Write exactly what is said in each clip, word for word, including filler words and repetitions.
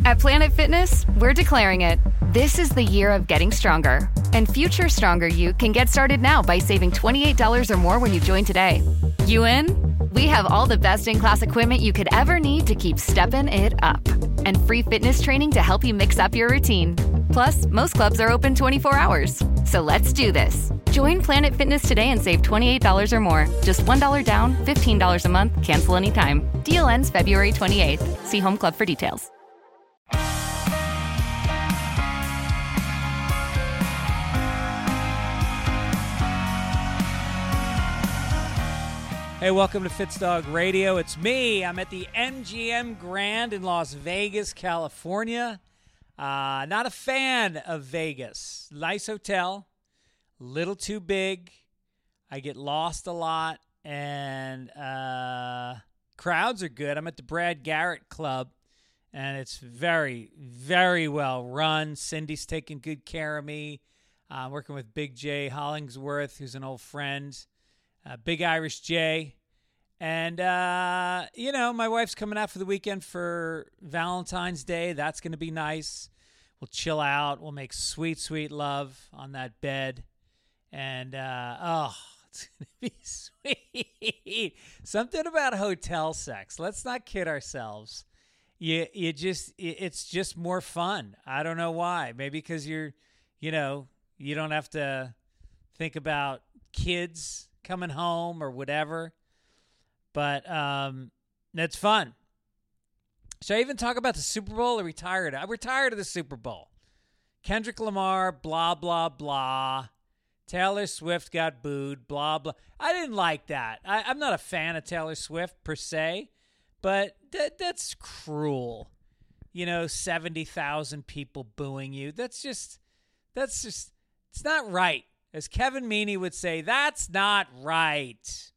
At Planet Fitness, we're declaring it. This is the year of getting stronger. And future stronger you can get started now by saving twenty-eight dollars or more when you join today. You in? We have all the best in-class equipment you could ever need to keep stepping it up. And free fitness training to help you mix up your routine. Plus, most clubs are open twenty-four hours. So let's do this. Join Planet Fitness today and save twenty-eight dollars or more. Just one dollar down, fifteen dollars a month, cancel anytime. Deal ends February twenty-eighth. See Home Club for details. Hey, welcome to Fitzdog Radio. It's me. I'm at the M G M Grand in Las Vegas, California. Uh, not a fan of Vegas. Nice hotel, little too big. I get lost a lot, and uh, crowds are good. I'm at the Brad Garrett Club, and it's very, very well run. Cindy's taking good care of me. I'm uh, working with Big J Hollingsworth, who's an old friend. Uh, Big Irish J. And, uh, you know, my wife's coming out for the weekend for Valentine's Day. That's going to be nice. We'll chill out. We'll make sweet, sweet love on that bed. And, uh, oh, it's going to be sweet. Something about hotel sex. Let's not kid ourselves. You, you just, it's just more fun. I don't know why. Maybe because you're, you know, you don't have to think about kids coming home or whatever, but um, that's fun. Should I even talk about the Super Bowl or retired? I'm retired of the Super Bowl. Kendrick Lamar, blah, blah, blah. Taylor Swift got booed, blah, blah. I didn't like that. I, I'm not a fan of Taylor Swift per se, but that that's cruel. You know, seventy thousand people booing you. That's just, that's just, it's not right. As Kevin Meaney would say, that's not right.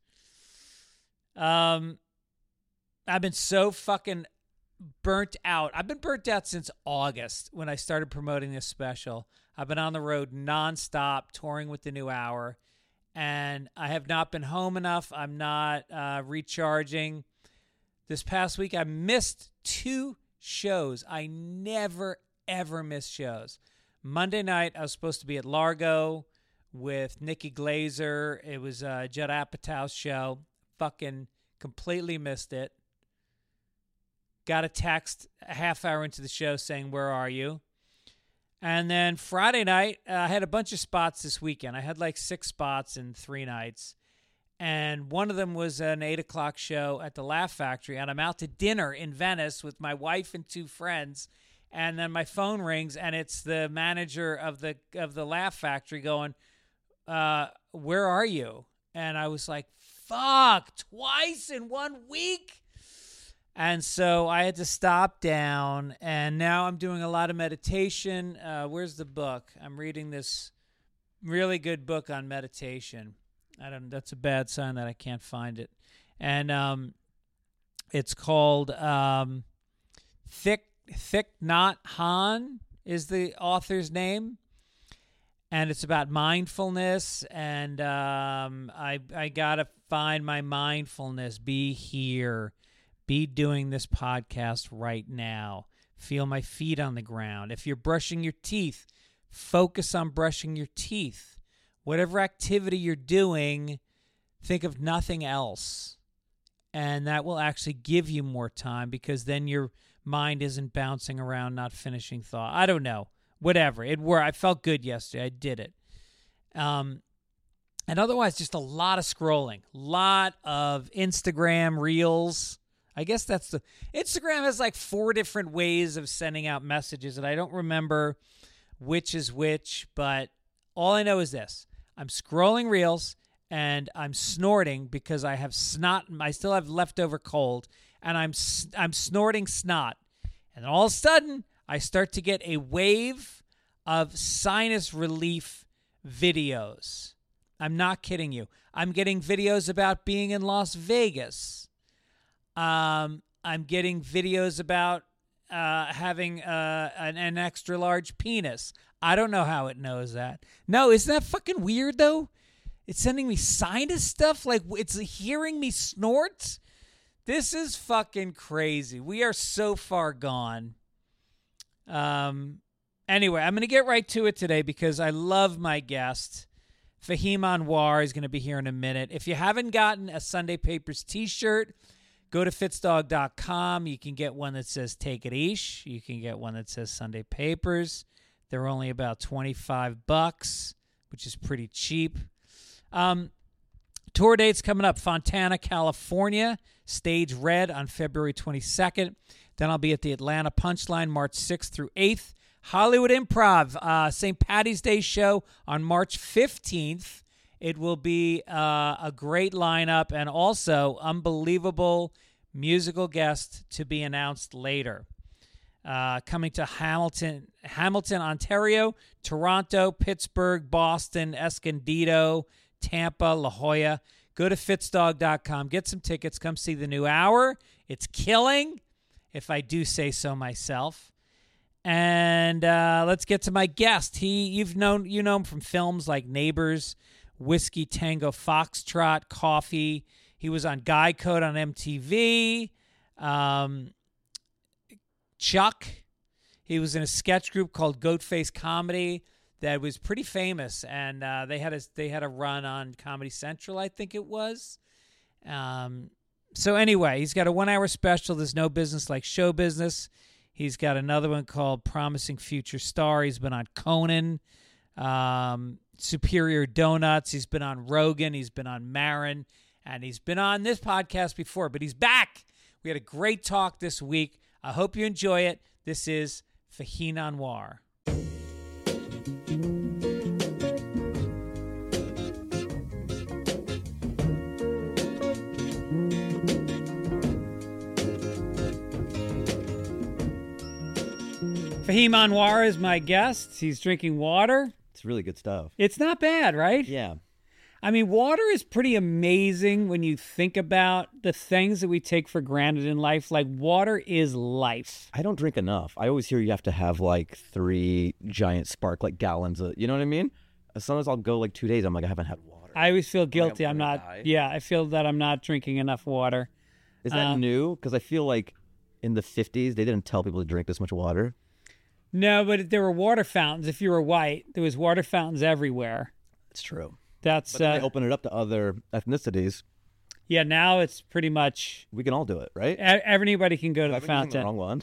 Um, I've been so fucking burnt out. I've been burnt out since August when I started promoting this special. I've been on the road nonstop, touring with the New Hour, and I have not been home enough. I'm not uh, recharging. This past week, I missed two shows. I never, ever miss shows. Monday night, I was supposed to be at Largo with Nikki Glazer. It was uh, Judd Apatow's show. Fucking completely missed it. Got a text a half hour into the show saying, "Where are you?" And then Friday night, uh, I had a bunch of spots this weekend. I had like six spots in three nights. And one of them was an eight o'clock show at the Laugh Factory. And I'm out to dinner in Venice with my wife and two friends. And then my phone rings, and it's the manager of the of the Laugh Factory going, Uh, where are you? And I was like, fuck, twice in one week. And so I had to stop down, and now I'm doing a lot of meditation. Uh, where's the book? I'm reading this really good book on meditation. I don't. That's a bad sign that I can't find it. And um, it's called um, Thich Thich Nhat Hanh is the author's name. And it's about mindfulness, and um, I I gotta find my mindfulness. Be here, be doing this podcast right now. Feel my feet on the ground. If you're brushing your teeth, focus on brushing your teeth. Whatever activity you're doing, think of nothing else, and that will actually give you more time because then your mind isn't bouncing around, not finishing thought. I don't know. Whatever. It were. I felt good yesterday. I did it. Um, and otherwise, just a lot of scrolling. lot of Instagram reels. I guess that's the... Instagram has like four different ways of sending out messages, and I don't remember which is which, but all I know is this. I'm scrolling reels, and I'm snorting because I have snot. I still have leftover cold, and I'm I'm snorting snot. And all of a sudden... I start to get a wave of sinus relief videos. I'm not kidding you. I'm getting videos about being in Las Vegas. Um, I'm getting videos about uh, having uh, an, an extra large penis. I don't know how it knows that. No, isn't that fucking weird, though? It's sending me sinus stuff? Like, it's hearing me snort? This is fucking crazy. We are so far gone. Um, anyway, I'm going to get right to it today because I love my guest. Fahim Anwar is going to be here in a minute. If you haven't gotten a Sunday Papers t-shirt, go to fitzdog dot com. You can get one that says Take It Ish. You can get one that says Sunday Papers. They're only about twenty-five bucks, which is pretty cheap. Um, tour dates coming up. Fontana, California, Stage Red on February twenty-second. Then I'll be at the Atlanta Punchline March sixth through eighth. Hollywood Improv, uh, Saint Patty's Day show on March fifteenth. It will be uh, a great lineup and also unbelievable musical guest to be announced later. Uh, coming to Hamilton, Hamilton, Ontario, Toronto, Pittsburgh, Boston, Escondido, Tampa, La Jolla. Go to fitzdog dot com. Get some tickets. Come see the new hour. It's killing, if I do say so myself. And uh, let's get to my guest. He, you've known, you know him from films like Neighbors, Whiskey Tango Foxtrot, Coffee. He was on Guy Code on M T V. Um, Chuck. He was in a sketch group called Goatface Comedy that was pretty famous, and uh, they had a they had a run on Comedy Central, I think it was. Um, so anyway, he's got a one-hour special. There's no business like show business. He's got another one called Promising Future Star. He's been on Conan, um, Superior Donuts. He's been on Rogan. He's been on Maron, and he's been on this podcast before, but he's back. We had a great talk this week. I hope you enjoy it. This is Fahim Anwar. Fahim Anwar is my guest. He's drinking water. It's really good stuff. It's not bad, right? Yeah. I mean, water is pretty amazing when you think about the things that we take for granted in life. Like, water is life. I don't drink enough. I always hear you have to have like three giant spark, like gallons of, you know what I mean? Sometimes I'll go like two days. I'm like, I haven't had water. I always feel guilty. I'm I'm gonna not, die. yeah, I feel that I'm not drinking enough water. Is that Um, new? Because I feel like in the fifties, they didn't tell people to drink this much water. No, but there were water fountains. If you were white, there was water fountains everywhere. It's true. That's, But then uh, they open it up to other ethnicities. yeah, now it's pretty much, We can all do it, right? e- everybody can go to Have the I been using fountain. the wrong one?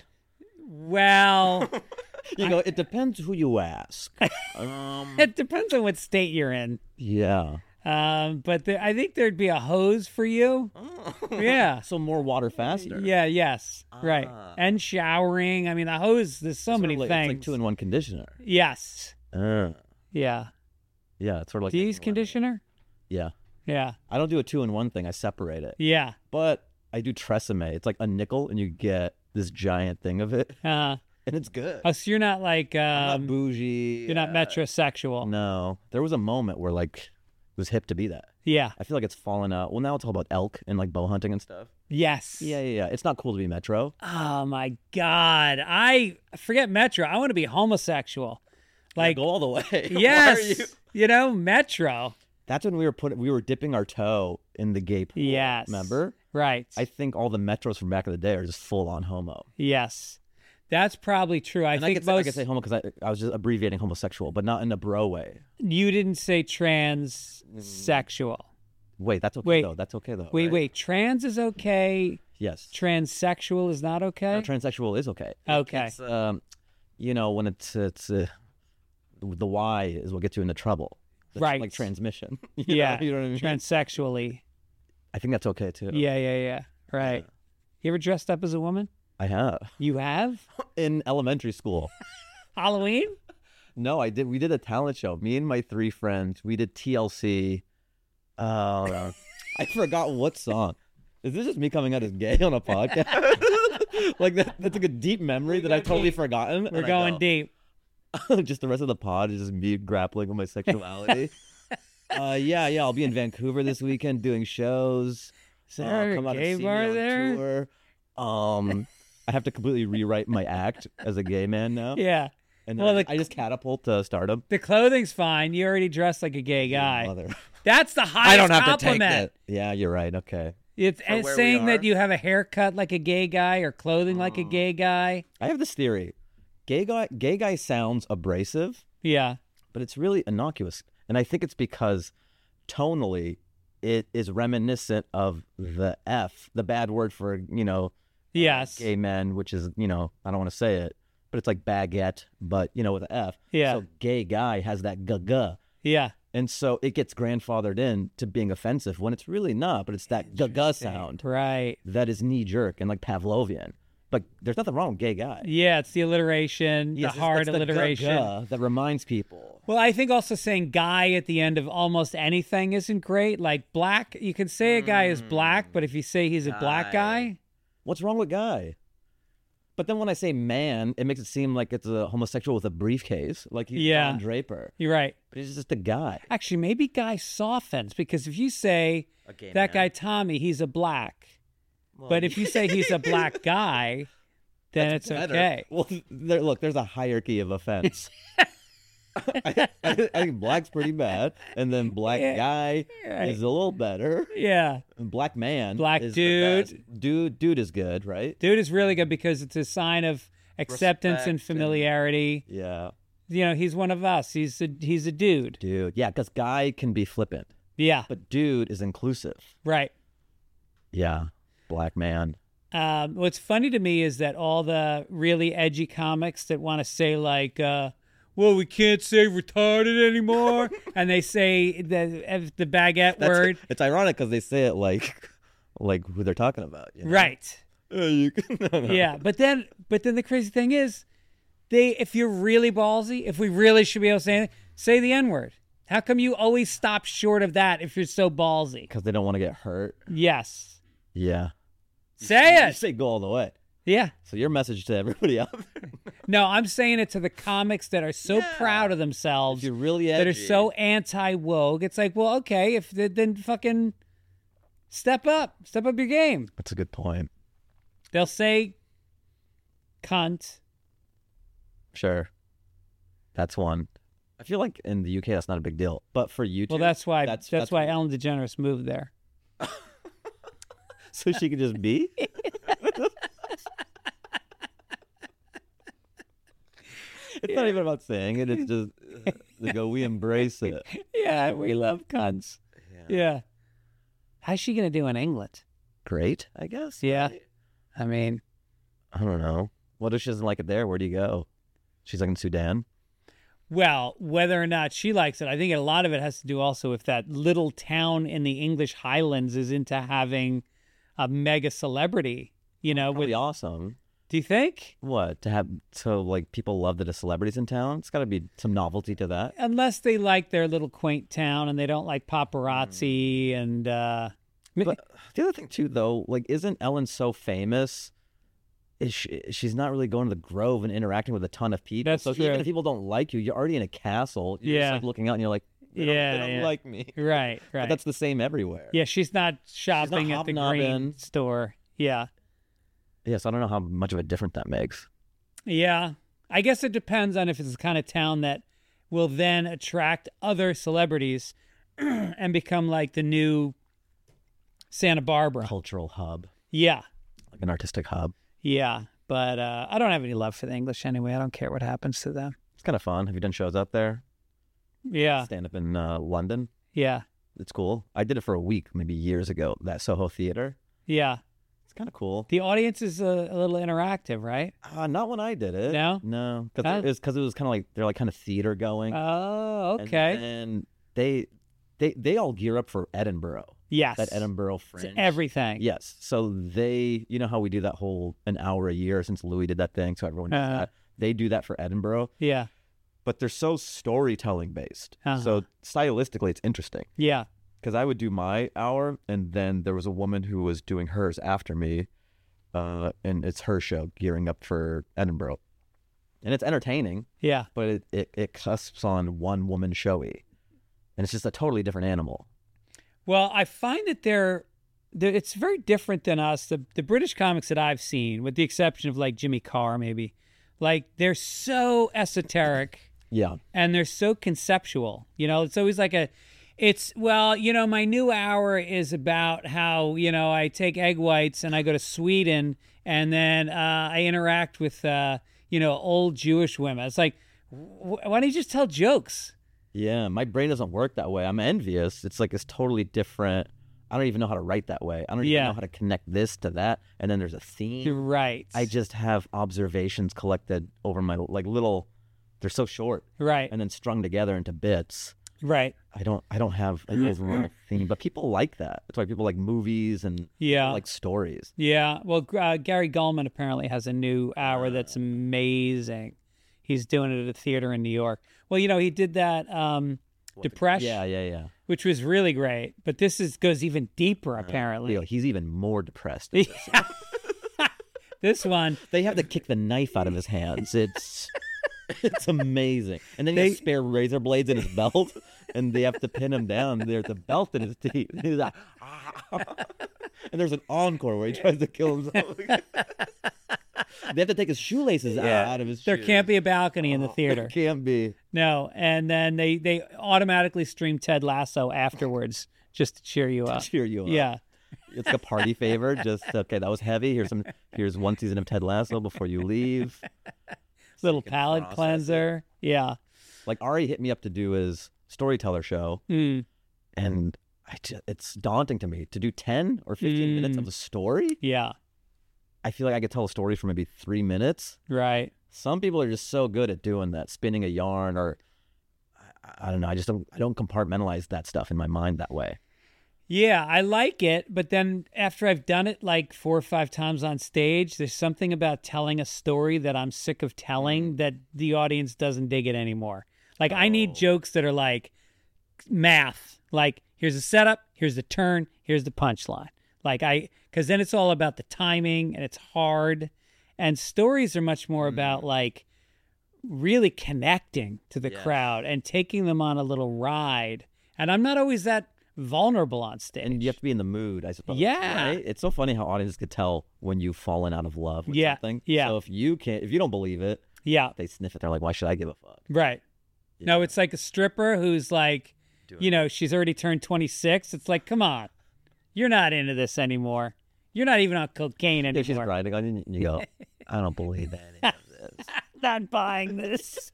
Well, You go, it depends who you ask. um, it depends on what state you're in. yeah. Um, but there, I think there'd be a hose for you. Yeah. So more water faster. Yeah, yes. Right. Ah. And showering. I mean, the hose, there's so It's many sort of like, things. It's like two-in-one conditioner. Yes. Uh, Yeah. yeah, it's sort of like... Do you use making lemonade. conditioner? Yeah. Yeah. I don't do a two-in-one thing. I separate it. Yeah. But I do Tresemme. It's like a nickel, and you get this giant thing of it, Uh, and it's good. oh, so you're not like, I'm not um, bougie. you're not uh, metrosexual. No. There was a moment where, like, it was hip to be that. Yeah. I feel like it's fallen out. Well, now it's all about elk and, like, bow hunting and stuff. Yes. Yeah, yeah, yeah. It's not cool to be metro. Oh, my God. I forget metro. I want to be homosexual. Like, Go all the way. Why are yes. you- You know, metro. That's when we were putting, we were dipping our toe in the gay pool. Yes. Remember? Right. I think all the metros from back in the day are just full on homo. Yes. That's probably true. I And I think could, say, I most could say homo because I, I was just abbreviating homosexual, but not in a bro way. you didn't say transsexual. Wait, that's okay Wait. though. That's okay though. Wait, right? wait. Trans is okay. Yes. Transsexual is not okay. No, transsexual is okay. Okay. It's, um, you know, when it's it's uh, the Y is what gets you into trouble. It's Right. Like transmission. You yeah. Know, you know what I mean? Transsexually. I think that's okay too. Yeah, yeah, yeah. Right. Yeah. You ever dressed up as a woman? I have You have? in elementary school. Halloween? No, I did. We did a talent show. Me and my three friends. We did T L C. Oh, no. I forgot what song. Is this just me coming out as gay on a podcast? Like that, that's like a deep memory that I've totally forgotten. We're and I going go, deep. just the rest of the pod is just me grappling with my sexuality. uh, yeah, yeah. I'll be in Vancouver this weekend doing shows. Is there Uh, a come out and gay see me bar on there? tour. Um, I have to completely rewrite my act as a gay man now. Yeah. And Well, then the- I just catapult to stardom. The clothing's fine. You already dressed like a gay guy. Mother. That's the highest I don't have compliment. to take that. Yeah, you're right. Okay. It's For and where we saying that are? you have a haircut like a gay guy or clothing like a gay guy. I have this theory. gay guy gay guy sounds abrasive, Yeah. but it's really innocuous. And I think it's because tonally it is reminiscent of the F, the bad word for, you know, Yes. uh, gay men, which is, you know, I don't want to say it, but it's like baguette, but, you know, with an F. Yeah. So gay guy has that g-g. Yeah. And so it gets grandfathered in to being offensive when it's really not, but it's that g-g sound Right. that is knee-jerk and like Pavlovian. But there's nothing wrong with gay guy. Yeah, it's the alliteration, Yes, the it's- hard it's the alliteration. g-g that reminds people. Well, I think also saying guy at the end of almost anything isn't great. Like black, you can say a guy is black, but if you say he's a black guy, What's wrong with guy? But then when I say man, it makes it seem like it's a homosexual with a briefcase, like he's Yeah. Don Draper. you're right. But he's just a guy. Actually, maybe guy softens because if you say A gay that man. guy Tommy, he's a black. But if you say he's a black guy, then it's Better. okay. Well, there, look, there's a hierarchy of offense. I, I, I think black's pretty bad, and then black Yeah. guy Right. is a little better. Yeah. And black man, Black is the dude. best. dude, dude is good, right? Dude is really good because it's a sign of acceptance Respect and and- familiarity. Yeah, You know, he's one of us. He's a he's a dude. dude. Yeah, because guy can be flippant, Yeah. but dude is inclusive. Right. Yeah, black man. Um, what's funny to me is that all the really edgy comics that want to say like, uh, "Well, we can't say retarded anymore," and they say the the baguette That's- word, It's ironic because they say it like, like who they're talking about. You know? right? Uh, you can- no, no. Yeah, but then but then the crazy thing is, they if you're really ballsy, if we really should be able to say anything, say the N word. How come you always stop short of that if you're so ballsy? Because they don't want to get hurt. Yes, Yeah. say You it. say go all the way. Yeah. So your message to everybody out there, No, I'm saying it to the comics that are so Yeah. proud of themselves. if you're really that are edgy, so anti-woke. It's like, well, okay, if they, then fucking step up, step up your game. That's a good point. They'll say cunt. Sure. That's one. I feel like in the U K that's not a big deal, but for YouTube, Well, that's why That's- that's, that's why weird. Ellen DeGeneres moved there. so she could just be. It's not even about saying it. It's just they go. We embrace it. Yeah, we love cunts. Yeah. How's she gonna do in England? Great, I guess. Yeah. right? I mean, I don't know. What if she doesn't like it there? Where do you go? She's like in Sudan. well, whether or not she likes it, I think a lot of it has to do also with that little town in the English Highlands is into having a mega celebrity. You know, Probably with awesome. do you think? What to have? So like people love that a celebrity's in town. It's got to be some novelty to that. Unless they like their little quaint town and they don't like paparazzi and uh But the other thing too, though, like, isn't Ellen so famous? Is she, she's not really going to the Grove and interacting with a ton of people. That's so true. even if people don't like you, you're already in a castle. You're Yeah. just like looking out and you're like, they don't, Yeah, they don't yeah. like me. right, But right. that's the same everywhere. Yeah, she's not shopping at the green hobnobbing. store. Yeah. Yes, I don't know how much of a difference that makes. Yeah. I guess it depends on if it's the kind of town that will then attract other celebrities and become like the new Santa Barbara. Cultural hub, Yeah. like an artistic hub. Yeah. But uh, I don't have any love for the English anyway. I don't care what happens to them. It's kind of fun. Have you done shows up there? Yeah. Stand up in uh, London. Yeah. It's cool. I did it for a week, maybe years ago. That Soho Theater. Yeah. It's kind of cool. The audience is a, a little interactive, right? Uh, not when I did it. No? no, because Huh? it was because it was kind of like they're like kind of theater going. Oh, And okay. then they they they all gear up for Edinburgh. Yes. That Edinburgh It's Fringe. everything. Yes. So they, you know how we do that whole an hour a year since Louis did that thing, so everyone does Uh-huh. that. They do that for Edinburgh, Yeah. but they're so storytelling based. Uh-huh. So stylistically, it's interesting. Yeah. Because I would do my hour, and then there was a woman who was doing hers after me, uh, and it's her show gearing up for Edinburgh, and it's entertaining, Yeah. but it it, it cusps on one woman showy, and it's just a totally different animal. Well, I find that they're, they're it's very different than us. The the British comics that I've seen, with the exception of like Jimmy Carr, maybe, like they're so esoteric Yeah, and they're so conceptual. You know, it's always like a, it's well, you know, my new hour is about how you know I take egg whites and I go to Sweden and then uh, I interact with uh, you know, old Jewish women. It's like, wh- why don't you just tell jokes? Yeah, my brain doesn't work that way. I'm envious. It's like it's totally different. I don't even know how to write that way. I don't even Yeah. know how to connect this to that. And then there's a theme. You're right. I just have observations collected over my, like little, they're so short right. and then strung together into bits. Right. I don't I don't have an overall theme, but people like that. That's why people like movies and Yeah. like stories. Yeah. Well, uh, Gary Gulman apparently has a new hour that's amazing. He's doing it at a theater in New York. Well, you know, he did that um, Depression, Yeah, yeah, yeah. which was really great. But this is goes even deeper, apparently. Leo, he's even more depressed. than this. This one, They have to kick the knife out of his hands. It's it's amazing. And then he They- has spare razor blades in his belt, and they have to pin him down. There's a belt in his teeth. He's like, and there's an encore where he tries to kill himself. They have to take his shoelaces out, out of his there shoes. can't be a balcony in the There theater. can't be. No. And then they, they automatically stream Ted Lasso afterwards just to cheer you up. Cheer you up. Yeah. It's like a party favor. Just okay, that was heavy. Here's some. Here's one season of Ted Lasso before you leave. Little can palate process cleanser. Yeah. Like Ari hit me up to do his storyteller show, Mm. and I just, it's daunting to me to do ten or fifteen minutes Mm. of a story. Yeah. I feel like I could tell a story for maybe three minutes. Right. Some people are just so good at doing that, spinning a yarn, or I, I don't know. I just don't. I don't compartmentalize that stuff in my mind that way. Yeah, I like it, but then after I've done it like four or five times on stage, there's something about telling a story that I'm sick of telling that the audience doesn't dig it anymore. Like I need jokes that are like math. Like here's the setup, here's the turn, here's the punchline. Like I, because then it's all about the timing and it's hard. And stories are much more about like really connecting to the Yeah. crowd and taking them on a little ride. And I'm not always that vulnerable on stage. And you have to be in the mood, I suppose. Yeah. Right? It's so funny how audiences could tell when you've fallen out of love with Yeah, something. yeah. So if you can't, if you don't believe it, Yeah, they sniff it. They're like, why should I give a fuck? right. You No, know? it's like a stripper who's like, Doing you know, she's already turned twenty-six. It's like, come on, you're not into this anymore. You're not even on cocaine Yeah, she's anymore. grinding on you, and you go, I don't believe any of this. Not buying this.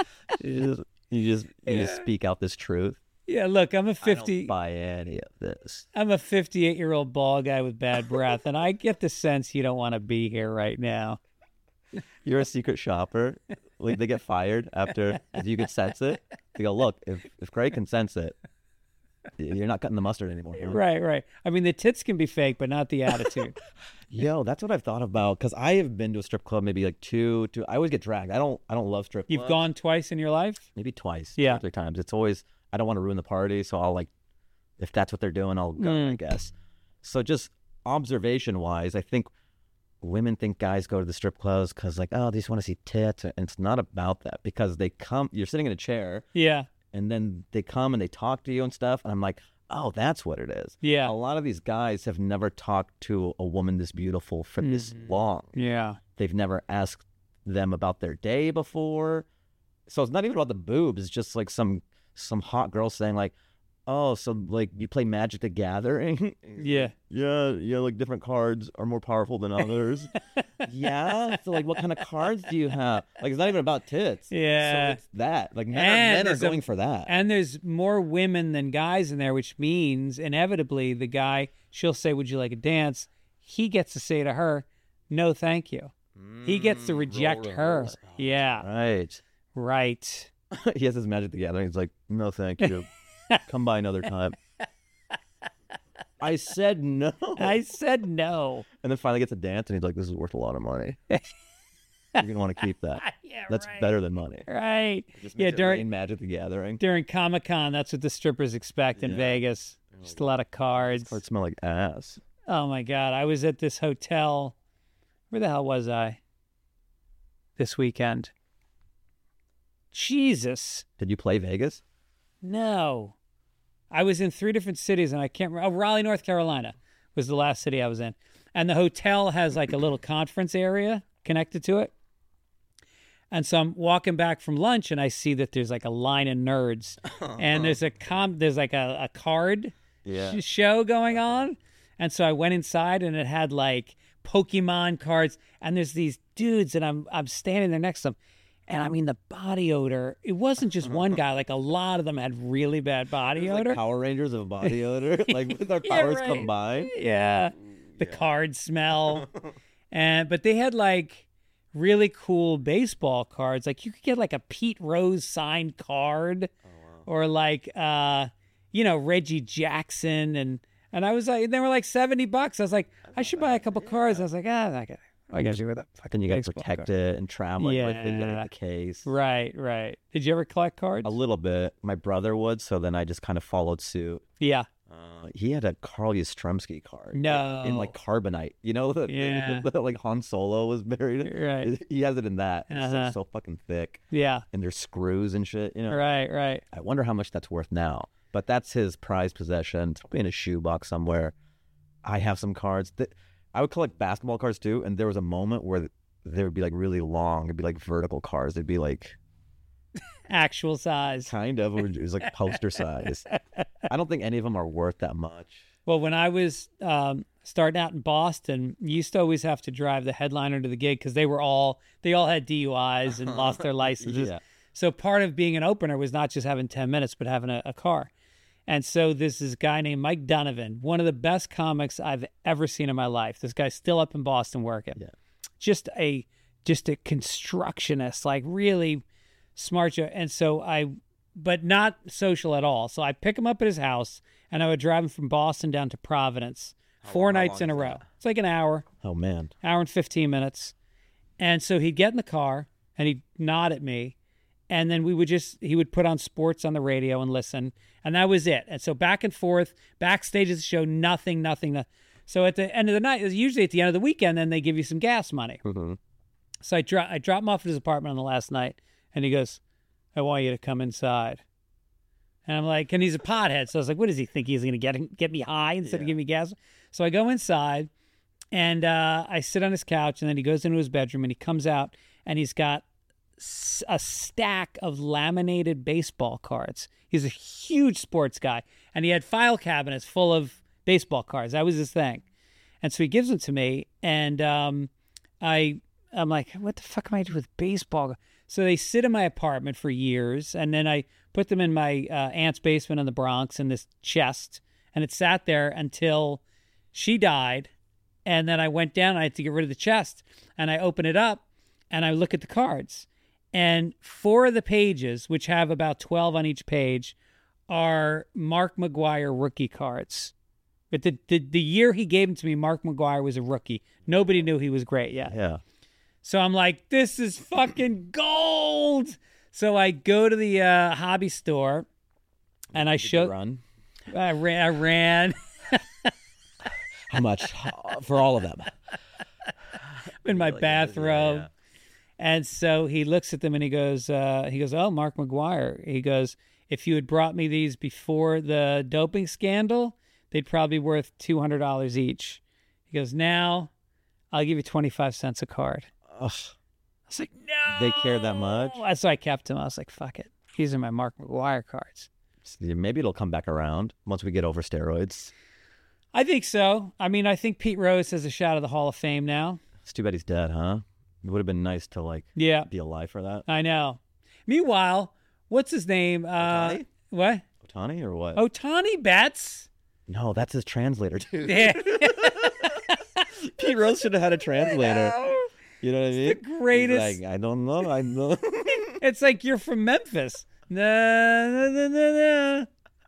You just, you just, you just speak out this truth. Yeah, look, I'm a I fifty. don't buy any of this. I'm a fifty-eight year old bald guy with bad breath, and I get the sense you don't want to be here right now. You're a secret shopper. Like they get fired after if you could sense it. They go, look, if if Craig can sense it, you're not cutting the mustard anymore. huh?" Right, right. I mean, the tits can be fake, but not the attitude. Yo, that's what I've thought about because I have been to a strip club maybe like two, two. I always get dragged. I don't, I don't love strip clubs. You've gone twice in your life? maybe twice, Yeah. two or three times. It's always I don't want to ruin the party, so I'll like if that's what they're doing, I'll go. Mm. I guess. So just observation wise, I think women think guys go to the strip clubs because like oh they just want to see tits, and it's not about that because they come. You're sitting in a chair, Yeah, and then they come and they talk to you and stuff, and I'm like. Oh, that's what it is. yeah, A lot of these guys have never talked to a woman this beautiful for this Mhm. long. yeah. They've never asked them about their day before. So it's not even about the boobs. It's just like some some hot girl saying like, oh, so like you play Magic the Gathering? Yeah. Yeah, yeah, like different cards are more powerful than others. Yeah? So like what kind of cards do you have? Like it's not even about tits. Yeah. So it's that. Like men, And are, men are there's a- going for that. And there's more women than guys in there, which means inevitably the guy, she'll say, would you like a dance? He gets to say to her, no, thank you. He gets to reject her. Yeah, Right. right. He has his Magic the Gathering. He's like, no, thank you. Come by another time. I said no. I said no. And then finally gets a dance, and he's like, this is worth a lot of money. You're going to want to keep that. Yeah, That's right. better than money. Right. Just Yeah, makes it during rain Magic the Gathering. during Comic Con, that's what the strippers expect in Yeah. Vegas. Just a lot of cards. Cards smell like ass. Oh my God. I was at this hotel. Where the hell was I this weekend? Jesus. Did you play Vegas? No. I was in three different cities and I can't remember. Oh, Raleigh, North Carolina was the last city I was in. And the hotel has like a little conference area connected to it. And so I'm walking back from lunch and I see that there's like a line of nerds and there's a com there's like a, a card Yeah. sh- show going on. And so I went inside and it had like Pokemon cards, and there's these dudes, and I'm I'm standing there next to them, and I mean the body odor. It wasn't just one guy; like a lot of them had really bad body It's odor. like Power Rangers of body odor, like with our Yeah, powers right. combined. Yeah, the card smell, and but they had like really cool baseball cards. Like you could get like a Pete Rose signed card, or like uh, you know Reggie Jackson, and and I was like, they were like seventy bucks. I was like, I should buy a couple cards. I was like, ah, I got. I guess you with a fucking Then you got to baseball protect card. it and travel it with it in Yeah. the case. Right, right. Did you ever collect cards? A little bit. My brother would, so then I just kind of followed suit. Yeah. Uh, he had a Carl Yastrzemski card. No. In like carbonite. You know, the, Yeah. the- like Han Solo was buried in? Right. He has it in that. It's like Uh-huh. so fucking thick. Yeah. And there's screws and shit, you know. Right, right. I wonder how much that's worth now. But that's his prized possession. It's probably in a shoebox somewhere. I have some cards. That I would collect basketball cards too, and there was a moment where they would be like really long. It'd be like vertical cards. They'd be like Actual size. kind of, or it was like poster size. I don't think any of them are worth that much. Well, when I was um, starting out in Boston, you used to always have to drive the headliner to the gig because they were all they all had D U Is and lost their licenses. Yeah. So part of being an opener was not just having ten minutes, but having a, a car. And so this is a guy named Mike Donovan, one of the best comics I've ever seen in my life. This guy's still up in Boston working. Yeah. Just a just a constructionist, like really smart. jo- And so I, but not social at all. So I pick him up at his house, and I would drive him from Boston down to Providence, four how nights long in a is row. that? It's like an hour, Oh man. hour and fifteen minutes. And so he'd get in the car and he'd nod at me. And then we would just, he would put on sports on the radio and listen. And that was it. And so back and forth, backstage of the show, nothing, nothing. no- So at the end of the night, usually at the end of the weekend, then they give you some gas money. Mm-hmm. So I, dro- I dropped him off at his apartment on the last night. And he goes, I want you to come inside. And I'm like, and he's a pothead. So I was like, what does he think? He's going to get get me high instead of Yeah. give me gas? So I go inside and uh, I sit on his couch, and then he goes into his bedroom and he comes out and he's got s- a stack of laminated baseball cards. He's a huge sports guy, and he had file cabinets full of baseball cards. That was his thing. And so he gives them to me, and um, I, I'm like, what the fuck am I doing with baseball? So they sit in my apartment for years, and then I put them in my uh, aunt's basement in the Bronx in this chest, and it sat there until she died, and then I went down. I had to get rid of the chest, and I open it up, and I look at the cards, and four of the pages, which have about twelve on each page, are Mark McGwire rookie cards. But the, the the year he gave them to me, Mark McGwire was a rookie. Nobody knew he was great yet. Yeah. So I'm like, this is fucking gold. So I go to the uh, hobby store, and I Did you show. run. I ran. I ran How much for all of them? in my Really? bathrobe. Yeah, yeah. And so he looks at them and he goes, uh, he goes, oh, Mark McGwire. He goes, if you had brought me these before the doping scandal, they'd probably be worth two hundred dollars each. He goes, now I'll give you twenty-five cents a card. Ugh. I was like, no. They care that much? So I kept them. I was like, fuck it. These are my Mark McGwire cards. Maybe it'll come back around once we get over steroids. I think so. I mean, I think Pete Rose has a shot at the Hall of Fame now. It's too bad he's dead, huh? It would have been nice to like Yeah, be alive for that. I know. Meanwhile, what's his name? Uh, Ohtani? what? Otani or what? Otani Betts? No, that's his translator, dude. Yeah. Pete Rose should have had a translator. You know what I mean? the greatest. He's like, I don't know. I know. It's like you're from Memphis. Na, na, na, na, na.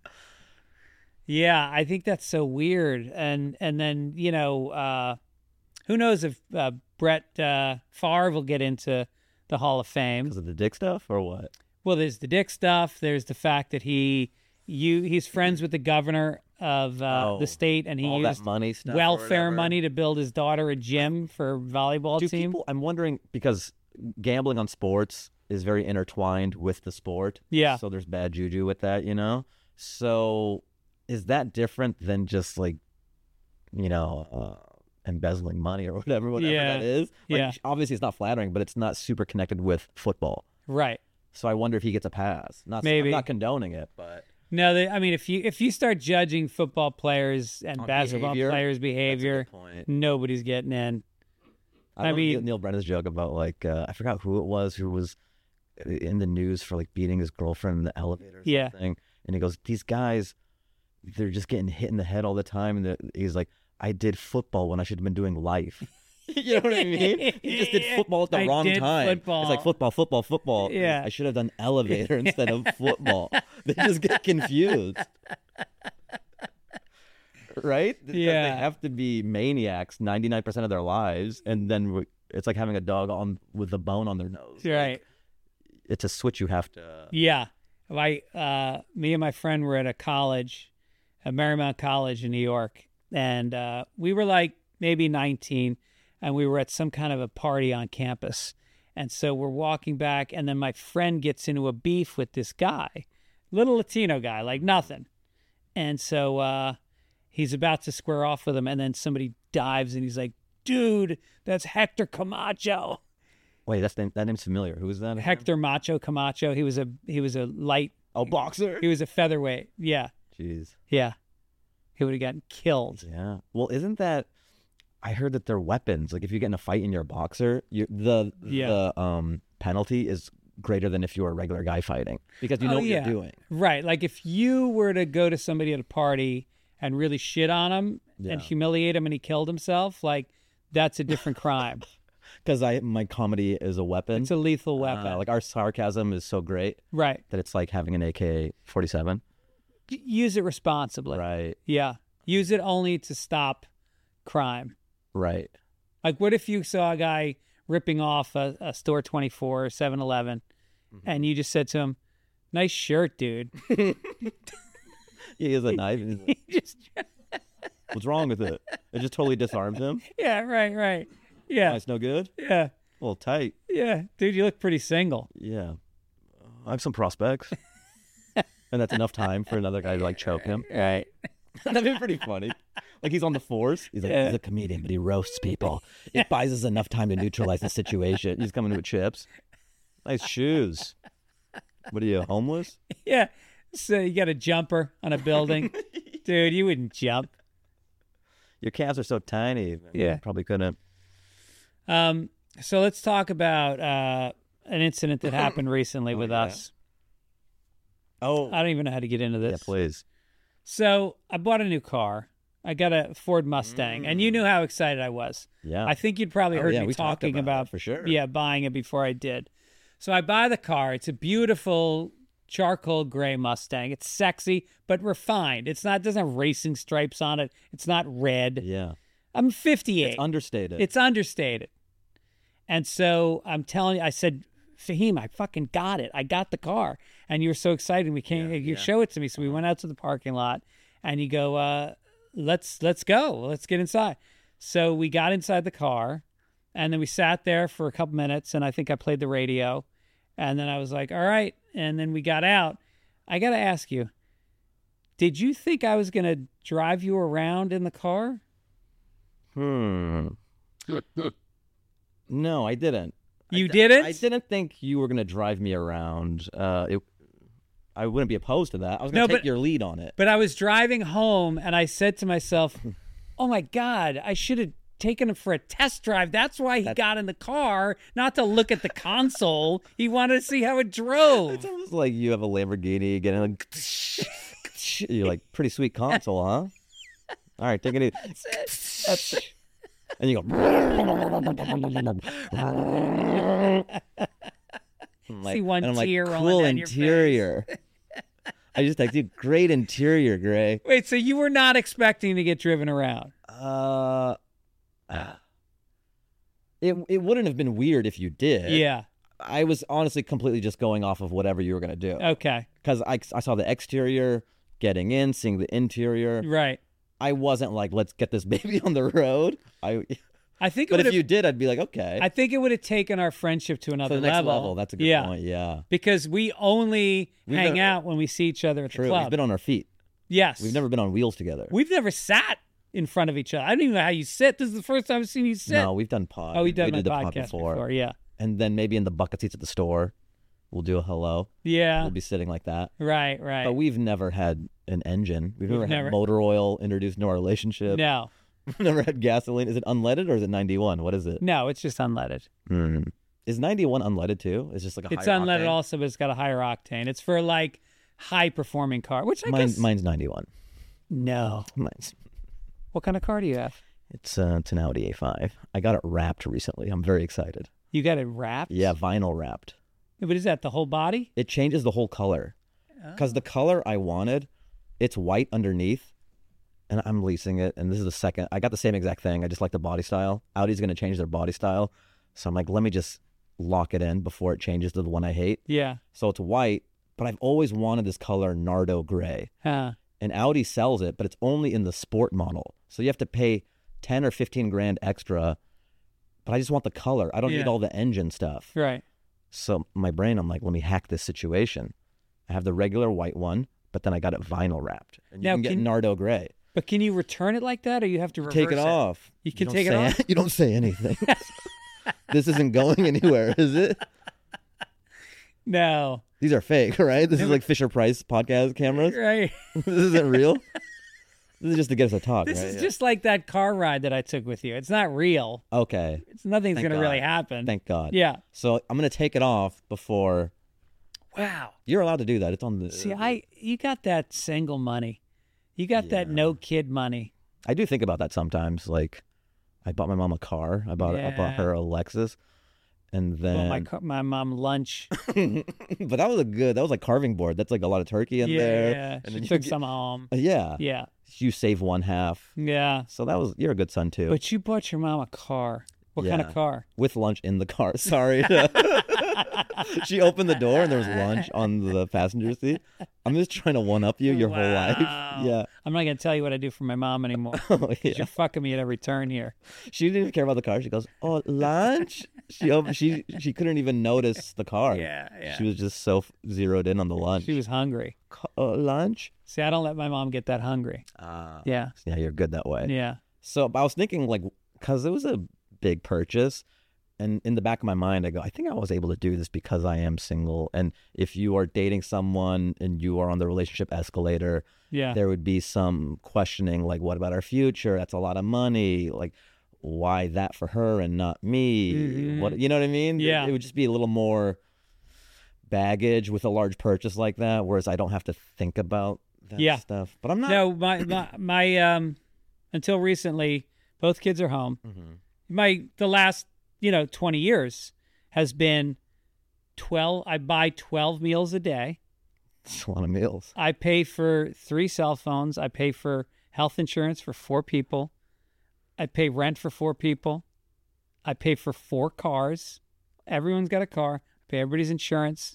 Yeah, I think that's so weird. And and then, you know, uh, who knows if uh, Brett uh, Favre will get into the Hall of Fame. Because of the dick stuff or what? Well, there's the dick stuff. There's the fact that he you he's friends with the governor of uh, Oh, the state, and he All used that money stuff. or welfare whatever. money to build his daughter a gym for volleyball Do team. people? I'm wondering because gambling on sports is very intertwined with the sport. Yeah. So there's bad juju with that, you know. So is that different than just like, you know, uh, embezzling money or whatever, whatever Yeah. that is? Like, Yeah. Obviously, it's not flattering, but it's not super connected with football. Right. So I wonder if he gets a pass. Not, Maybe. I'm not condoning it, but No, they, I mean, if you if you start judging football players and On basketball behavior? players' That's a behavior, good point. nobody's getting in. I, I love mean- Neil- Neil Brennan's joke about like uh, I forgot who it was who was in the news for like beating his girlfriend in the elevator or Yeah. something. And he goes, these guys, they're just getting hit in the head all the time. And the- he's like, I did football when I should have been doing life. You know what I mean? He just did football at the I wrong did time. football. It's like football, football, football. Yeah. I should have done elevator instead of football. They just get confused. Right? Because Yeah. They have to be maniacs ninety-nine percent of their lives. And then we- it's like having a dog on with a bone on their nose. Right. Like, it's a switch you have to. Yeah. I, uh, me and my friend were at a college, at Marymount College in New York, and uh, we were like maybe nineteen, and we were at some kind of a party on campus. And so we're walking back, and then my friend gets into a beef with this guy, little Latino guy, like nothing. And so uh, he's about to square off with him, and then somebody dives, and he's like, dude, that's Hector Camacho. Wait, that's name, that name's familiar. Who is that? again? Hector Macho Camacho. He was a he was a light. Oh, boxer. He was a featherweight. Yeah, Jeez. yeah. He would have gotten killed. Yeah. Well, isn't that? I heard that they're weapons. Like if you get in a fight and you're a boxer, you the Yeah. the um penalty is greater than if you were a regular guy fighting because you know Oh, what yeah. you're doing. Right. Like if you were to go to somebody at a party and really shit on him Yeah. and humiliate him and he killed himself, like that's a different crime. Because I my comedy is a weapon. It's a lethal weapon. Uh, like our sarcasm is so great right. that it's like having an A K forty-seven. Y- Use it responsibly. Right. Yeah. Use it only to stop crime. Right. Like, what if you saw a guy ripping off a, a Store twenty-four or seven eleven Mm-hmm. and you just said to him, nice shirt, dude. He has a knife. And he's like, He just, what's wrong with it? It just totally disarmed him. yeah, right, right. Yeah, Oh, it's no good. yeah, A little tight. yeah. Dude, you look pretty single. Yeah. I have some prospects. And that's enough time for another guy to like choke him. Right. That'd be pretty funny. Like he's on the force. He's like, Yeah. he's a comedian, but he roasts people. It buys us enough time to neutralize the situation. He's coming with chips. Nice shoes. What are you, homeless? Yeah. So you got a jumper on a building. Dude, you wouldn't jump. Your calves are so tiny. Yeah. You probably couldn't. Um, so let's talk about uh, an incident that happened recently with yeah. us. Oh, I don't even know how to get into yeah, this. please. So I bought a new car. I got a Ford Mustang, and you knew how excited I was. Yeah. I think you'd probably Oh, heard yeah, me we talked talking about about, that for sure. yeah, buying it before I did. So I buy the car. It's a beautiful charcoal gray Mustang. It's sexy but refined. It's not doesn't have racing stripes on it. It's not red. Yeah. I'm fifty-eight. It's understated. It's understated. And so I'm telling you, I said, Fahim, I fucking got it. I got the car. And you were so excited. We came, Yeah, you yeah. show it to me. So we went out to the parking lot and you go, uh, let's, let's go. Let's get inside. So we got inside the car and then we sat there for a couple minutes and I think I played the radio and then I was like, all right. And then we got out. I got to ask you, did you think I was going to drive you around in the car? Hmm. No, I didn't. You I d- didn't? I didn't think you were going to drive me around. Uh, it, I wouldn't be opposed to that. I was going No, to take but- your lead on it. But I was driving home and I said to myself, oh my God, I should have taken him for a test drive. That's why he got in the car, not to look at the console. He wanted to see how it drove. It's almost like you have a Lamborghini getting like, you're like, pretty sweet console, huh? All right, take it easy. That's it. That's it. And you go. I'm See one and I'm like, tear rolling cool down your face." interior. I just texted you, great interior, Gray. Wait, so you were not expecting to get driven around? Uh, ah. it it wouldn't have been weird if you did. Yeah. I was honestly completely just going off of whatever you were gonna do Okay. because I I saw the exterior, getting in, seeing the interior. Right. I wasn't like, let's get this baby on the road. I. I think it But would if have, you did, I'd be like, okay. I think it would have taken our friendship to to another the next level. level. That's a good yeah. point. Yeah. Because we only We've hang never- out when we see each other at True. the club. We've been on our feet. yes. We've never been on wheels together. We've never sat in front of each other. I don't even know how you sit. This is the first time I've seen you sit. No, we've done pod. Oh, we've done we my did the podcast pod before. before. Yeah. And then maybe in the bucket seats at the store. We'll do a hello. Yeah. We'll be sitting like that. Right, right. But we've never had an engine. We've, We've never, never- had motor oil introduced into our relationship. no, We've never had gasoline. Is it unleaded or is it ninety-one? What is it? no, it's just unleaded. Hmm. Is ninety-one unleaded too? It's just like a It's higher unleaded octane? also, but it's got a higher octane. It's for like high performing car, which I Mine, guess. Mine's ninety-one. No. Mine's. What kind of car do you have? It's, uh, it's an Audi A five. I got it wrapped recently. I'm very excited. You got it wrapped? Yeah, vinyl wrapped. What is that? The whole body? It changes the whole color. Because the color I wanted, it's white underneath, and I'm leasing it. And this is the second. I got the same exact thing. I just like the body style. Audi's going to change their body style. So I'm like, let me just lock it in before it changes to the one I hate. Yeah. So it's white, but I've always wanted this color Nardo gray. Huh. And Audi sells it, but it's only in the sport model. So you have to pay ten or fifteen grand extra. But I just want the color. I don't Yeah. need all the engine stuff. Right. So my brain, I'm like, let me hack this situation. I have the regular white one, but then I got it vinyl wrapped. And you Now, can get can- Nardo gray. But can you return it like that, or you have to reverse Take it off. You can don't take it say- off? You don't say anything. This isn't going anywhere, is it? No. These are fake, right? This is like Fisher Price podcast cameras. Right. This isn't real. This is just to get us to talk, This right? is Yeah. just like that car ride that I took with you. It's not real. Okay. It's nothing's Thank going to really God. happen. Thank God. Yeah. So I'm going to take it off before. Wow. You're allowed to do that. It's on the. See, I you got that single money. You got that no kid money. I do think about that sometimes. Like, I bought my mom a car. I bought I bought Yeah. her a Lexus, and Well, then my ca- my mom lunch. but that was a good. That was like carving board. That's like a lot of turkey in yeah, there. yeah. And She then you took get- some home. Yeah. Yeah. You save one half. Yeah. So that was you're a good son too. But you bought your mom a car. What kind Yeah. of car? With lunch in the car. Sorry. She opened the door and there was lunch on the passenger seat. I'm just trying to one up you your whole life. Wow. Yeah. I'm not going to tell you what I do for my mom anymore. Oh, yeah. You're fucking me at every turn here. She didn't even care about the car. She goes, "Oh, lunch." She op- she she couldn't even notice the car. Yeah, yeah. She was just so f- zeroed in on the lunch. She was hungry. "Ca- uh, lunch. See, I don't let my mom get that hungry. Ah. Yeah. Yeah, you're good that way. Yeah. So but I was thinking, like, because it was a big purchase, and in the back of my mind, I go, I think I was able to do this because I am single. And if you are dating someone and you are on the relationship escalator, Yeah. there would be some questioning, like, what about our future? That's a lot of money. Like, why that for her and not me? Mhm. What you know what I mean? Yeah. It would just be a little more baggage with a large purchase like that, whereas I don't have to think about that Yeah. stuff. But I'm not. No, my, my, my, um, until recently, both kids are home. Mhm. My, the last, you know, twenty years has been twelve, I buy twelve meals a day. It's a lot of meals. I pay for three cell phones. I pay for health insurance for four people. I pay rent for four people. I pay for four cars. Everyone's got a car. I pay everybody's insurance.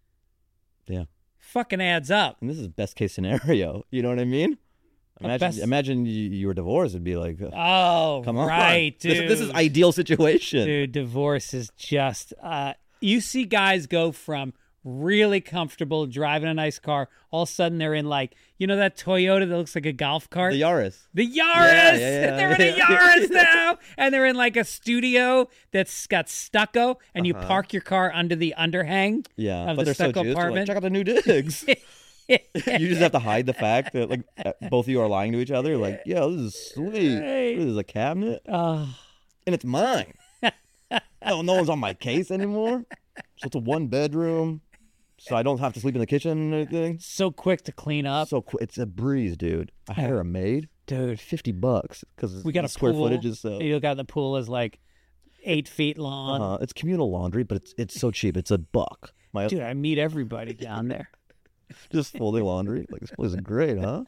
Yeah. Fucking adds up. And this is best case scenario. You know what I mean? A Imagine, best- imagine you, you were divorced. It'd be like, uh, Oh, come on, right, This, dude. this is ideal situation. Dude, divorce is just, uh, you see guys go from really comfortable driving a nice car. All of a sudden they're in like, you know, that Toyota that looks like a golf cart? The Yaris. The Yaris! Yeah, yeah, yeah. They're in a Yaris now! And they're in like a studio that's got stucco, and you Uh-huh. park your car under the underhang Yeah, of but the they're so stucco juiced. They're like, apartment. check out the new digs. You just have to hide the fact that like uh, both of you are lying to each other. You're like, yeah, this is sweet. Right. This is a cabinet, Oh, and it's mine. Oh, no one's on my case anymore. So it's a one bedroom, so I don't have to sleep in the kitchen and everything. so quick to clean up. So qu- it's a breeze, dude. I hire a maid, Dude, fifty bucks because we got the a square pool. footage is so. You got the pool is like eight feet long. Uh, it's communal laundry, but it's it's so cheap. It's a buck. My Dude, I meet everybody down there. just folding laundry. Like this place is great, huh?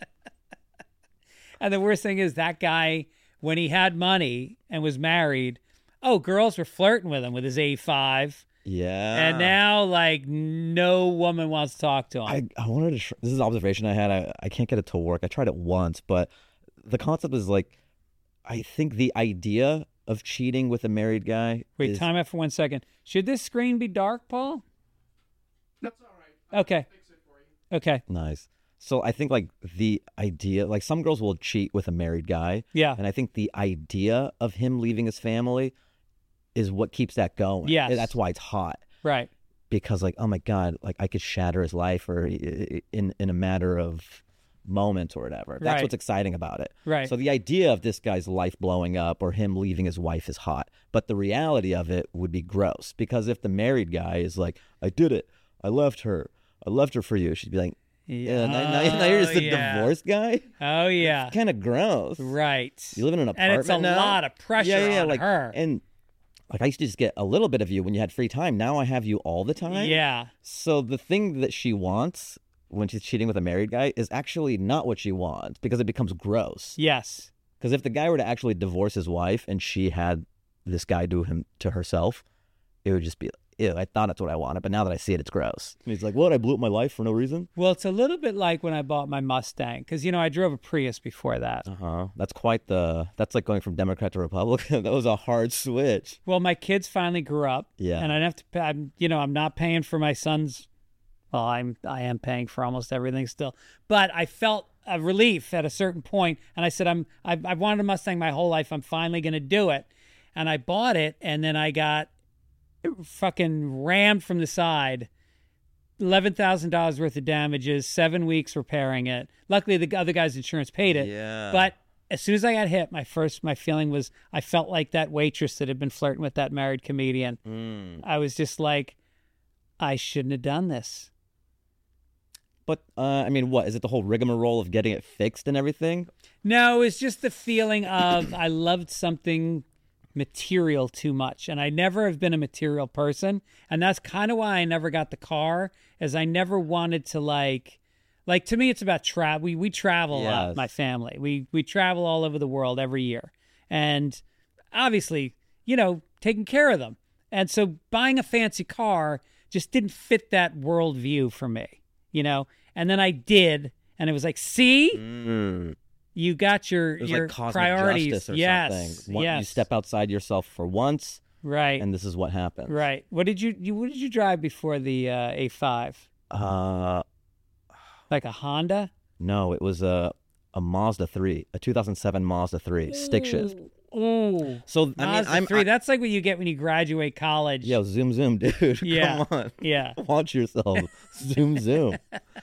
And the worst thing is that guy, when he had money and was married, oh, girls were flirting with him with his A five. Yeah. And now, like, no woman wants to talk to him. I, I wanted to. Tr- this is an observation I had. I, I can't get it to work. I tried it once, but the concept is like, I think the idea of cheating with a married guy. Wait, is, time out for one second. Should this screen be dark, Paul? That's all right. Okay. Fix it for you. Okay. Nice. So I think like the idea, like some girls will cheat with a married guy, Yeah. and I think the idea of him leaving his family is what keeps that going. Yes. That's why it's hot. Right. because like, oh my God, like I could shatter his life or i- in in a matter of moments or whatever. That's Right. what's exciting about it. Right. So the idea of this guy's life blowing up or him leaving his wife is hot, but the reality of it would be gross, because if the married guy is like, I did it, I left her, I left her for you, she'd be like, yeah, now, now, now you're just a Oh, yeah. divorced guy. Oh yeah. Kind of gross. Right. You live in an And apartment it's a now? lot of pressure yeah, yeah, on like, her. And like I used to just get a little bit of you when you had free time. Now I have you all the time. Yeah. So the thing that she wants when she's cheating with a married guy is actually not what she wants, because it becomes gross. Yes. Because if the guy were to actually divorce his wife and she had this guy do him to herself, it would just be, ew, I thought that's what I wanted, but now that I see it, it's gross. And he's like, what, I blew up my life for no reason? Well, it's a little bit like when I bought my Mustang, because, you know, I drove a Prius before that. Uh-huh. That's quite the, that's like going from Democrat to Republican. That was a hard switch. Well, my kids finally grew up. Yeah. And I don't have to pay, I'm, you know, I'm not paying for my son's, well, I'm, I am paying for almost everything still. But I felt a relief at a certain point, and I said, I'm, I've, I've wanted a Mustang my whole life. I'm finally going to do it. And I bought it, and then I got fucking rammed from the side. eleven thousand dollars worth of damages, seven weeks repairing it. Luckily, the other guy's insurance paid it. Yeah. But as soon as I got hit, my first, my feeling was I felt like that waitress that had been flirting with that married comedian. Mm. I was just like, I shouldn't have done this. But, uh, I mean, what? Is it the whole rigmarole of getting it fixed and everything? No, it was just the feeling of I loved something material too much, and I never have been a material person, and that's kind of why I never got the car, as I never wanted to like like to me it's about travel. We we travel a lot, Yes. my family. We we travel all over the world every year, and obviously, you know, taking care of them. And so buying a fancy car just didn't fit that worldview for me, you know. And then I did, and it was like, see, Mm. you got your It was your like cosmic priorities. justice or yes, something. One- yes. You step outside yourself for once, right, and this is what happens. right. What did you, you what did you drive before the uh, A five? Uh, Like a Honda? no, it was a a Mazda three, a two thousand seven Mazda three, stick shift. Ooh. So I mean, Mazda I'm three. I, That's like what you get when you graduate college. yo, zoom zoom, dude. Yeah. Come on, Yeah. watch yourself. Zoom zoom.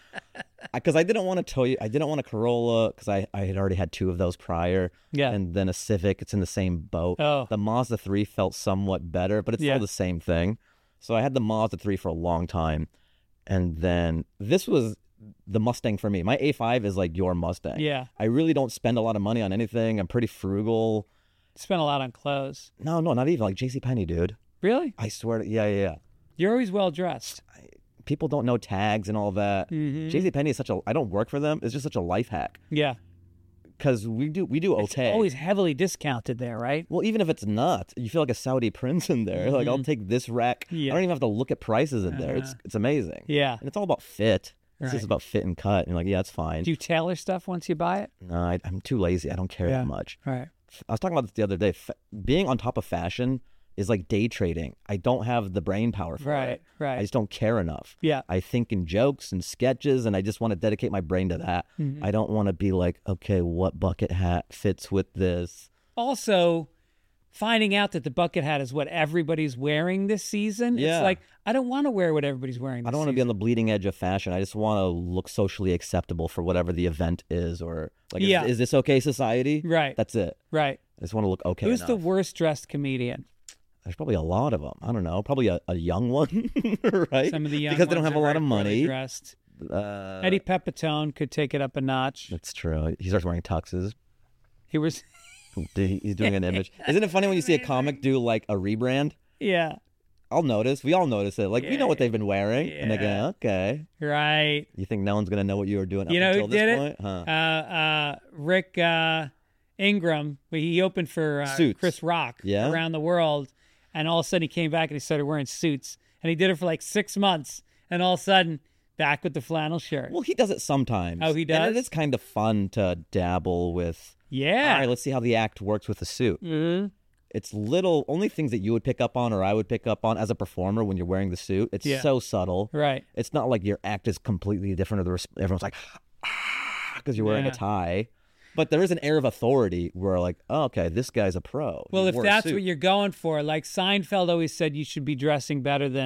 Because I didn't want to tell you, I didn't want a Corolla because I, I had already had two of those prior. Yeah. And then a Civic. It's in the same boat. Oh. The Mazda three felt somewhat better, but it's Yeah. still the same thing. So I had the Mazda three for a long time. And then this was the Mustang for me. My A five is like your Mustang. Yeah. I really don't spend a lot of money on anything. I'm pretty frugal. Spent a lot on clothes. No, no, not even like JCPenney, dude. Really? I swear to, yeah, yeah, yeah. You're always well dressed. People don't know tags and all that. Mhm. JCPenney is such a, I don't work for them. It's just such a life hack. Yeah. Because we do, we do It's okay. always heavily discounted there, right? Well, even if it's not, you feel like a Saudi prince in there. Like, I'll take this rack. Yeah. I don't even have to look at prices in there. It's Uh-huh. it's amazing. Yeah. And it's all about fit. It's Right. just about fit and cut. And you're like, yeah, it's fine. Do you tailor stuff once you buy it? No, I, I'm too lazy. I don't care Yeah. that much. Right. I was talking about this the other day. Fa- being on top of fashion is like day trading. I don't have the brain power for Right. it. Right. I just don't care enough. Yeah. I think in jokes and sketches, and I just want to dedicate my brain to that. Mm-hmm. I don't want to be like, okay, what bucket hat fits with this? Also, finding out that the bucket hat is what everybody's wearing this season. Yeah. It's like, I don't want to wear what everybody's wearing this I don't want to be season. on the bleeding edge of fashion. I just want to look socially acceptable for whatever the event is, or like, is- Yeah. is, this okay, society? Right. That's it. Right. I just want to look okay. Who's the enough. worst dressed comedian? There's probably a lot of them. I don't know. Probably a, a young one, right? Some of the young because they don't ones have a are lot very of poorly money. Dressed. Uh, Eddie Pepitone could take it up a notch. That's true. He starts wearing tuxes. He was, He's doing an image. Isn't it funny when you see a comic do like a rebrand? yeah, I'll notice. We all notice it. Like, we know what Yeah. they've been wearing. And they Yeah. go, okay. right. You think no one's going to know what you were doing up You know until who this did it? point? Huh. Uh, uh, Rick uh, Ingram. He opened for uh, Suits. Chris Rock Yeah? around the world, and all of a sudden he came back and he started wearing suits, and he did it for like six months, and all of a sudden back with the flannel shirt. Well, he does it sometimes. Oh, he And does? it is kind of fun to dabble with. yeah. All right, let's see how the act works with the suit. Mhm. It's little, only things that you would pick up on or I would pick up on as a performer when you're wearing the suit. It's Yeah. so subtle. Right. It's not like your act is completely different. Or the res- everyone's like, because you're wearing Yeah. a tie. But there is an air of authority where, like, oh, okay, this guy's a pro. Well, He if wore a that's suit. what you're going for, like Seinfeld always said, you should be dressing better than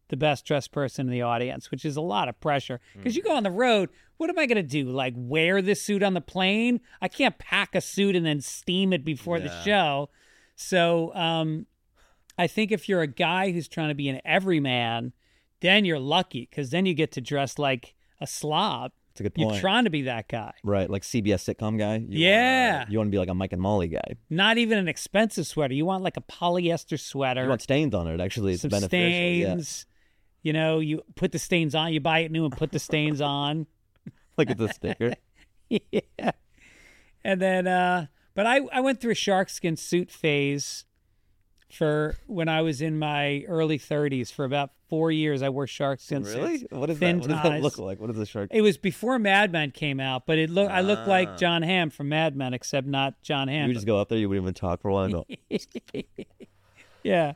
the best dressed person in the audience, which is a lot of pressure because you go on the road. What am I going to do? Like wear this suit on the plane? I can't pack a suit and then steam it before the show. So um, I think if you're a guy who's trying to be an everyman, then you're lucky because then you get to dress like a slob. That's a good point. You're trying to be that guy. Right, like C B S sitcom guy. You Yeah. Wanna, you want to be like a Mike and Molly guy. Not even an expensive sweater. You want like a polyester sweater. You want stains on it. Actually, it's some beneficial. Yeah. stains. You know, you put the stains on. You buy it new and put the stains on. Like it's a sticker. Yeah. And then, uh, but I, I went through a sharkskin suit phase for when I was in my early thirties. For about four years, I wore sharkskin Really? suits. What, is thin that? what does that ties. look like? What is a shark? It was before Mad Men came out, but it look I looked Ah. like John Hamm from Mad Men, except not John Hamm. You would just go up there. You wouldn't even talk for a while and go. Yeah.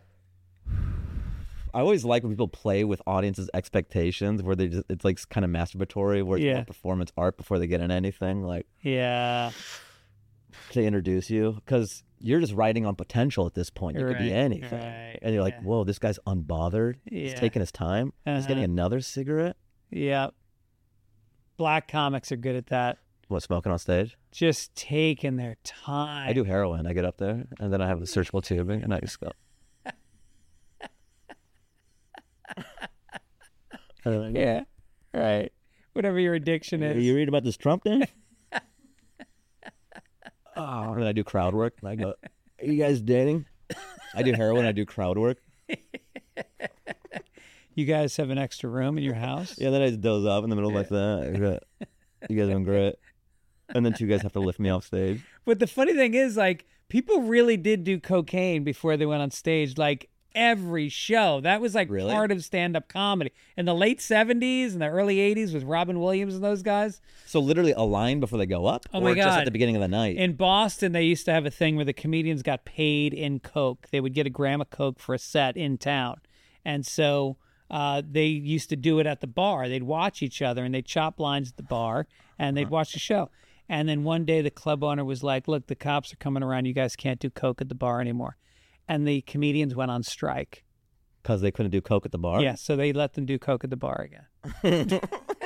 I always like when people play with audiences' expectations, where they just it's like kind of masturbatory, where it's Yeah. more performance art before they get in anything. Like Yeah. to introduce you, because you're just riding on potential at this point. You could be Right, anything, right, and you're like, yeah. whoa, this guy's unbothered. He's Yeah. taking his time. He's getting Uh-huh. another cigarette. Yeah. Black comics are good at that. What, smoking on stage? Just taking their time. I do heroin. I get up there, and then I have the searchable tubing, and I just go. Yeah. Right. Whatever your addiction is. You read about this Trump thing? Oh, and then I do crowd work. And I go, are you guys dating? I do heroin. I do crowd work. You guys have an extra room in your house? Yeah, then I just doze off in the middle like that. You guys are doing great. And then two guys have to lift me off stage. But the funny thing is, like, people really did do cocaine before they went on stage. Like, every show. That was like Really? part of stand-up comedy. In the late seventies and the early eighties with Robin Williams and those guys. So literally a line before they go up? Oh, or my just God. at the beginning of the night? In Boston, they used to have a thing where the comedians got paid in Coke. They would get a gram of Coke for a set in town. And so uh, they used to do it at the bar. They'd watch each other and they'd chop lines at the bar and they'd watch the show. And then one day the club owner was like, look, the cops are coming around. You guys can't do Coke at the bar anymore. And the comedians went on strike. Because they couldn't do coke at the bar? Yeah, so they let them do Coke at the bar again.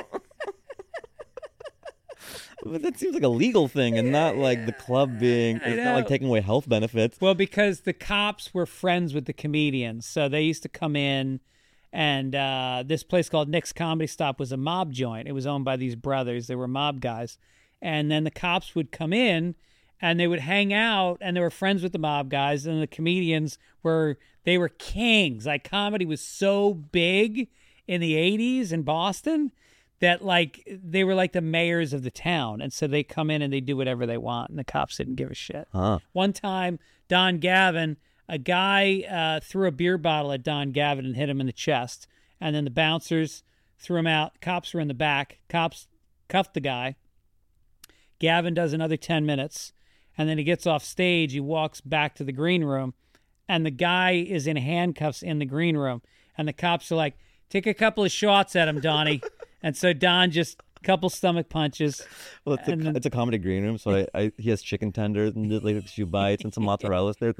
But that seems like a legal thing and not like the club being, I it's not like know. taking away health benefits. Well, because the cops were friends with the comedians. So they used to come in, and uh, this place called Nick's Comedy Stop was a mob joint. It was owned by these brothers. They were mob guys. And then the cops would come in, and they would hang out, and they were friends with the mob guys. And the comedians were, they were kings. Like, comedy was so big in the eighties in Boston that, like, they were like the mayors of the town. And so they come in and they do whatever they want, and the cops didn't give a shit. Huh. One time, Don Gavin, a guy uh, threw a beer bottle at Don Gavin and hit him in the chest. And then the bouncers threw him out. Cops were in the back. Cops cuffed the guy. Gavin does another ten minutes. And then he gets off stage. He walks back to the green room. And the guy is in handcuffs in the green room. And the cops are like, take a couple of shots at him, Donnie. And so Don just a couple stomach punches. Well, it's a, And then- it's a comedy green room, so I, I, he has chicken tenders and just, like a few bites and some mozzarella sticks.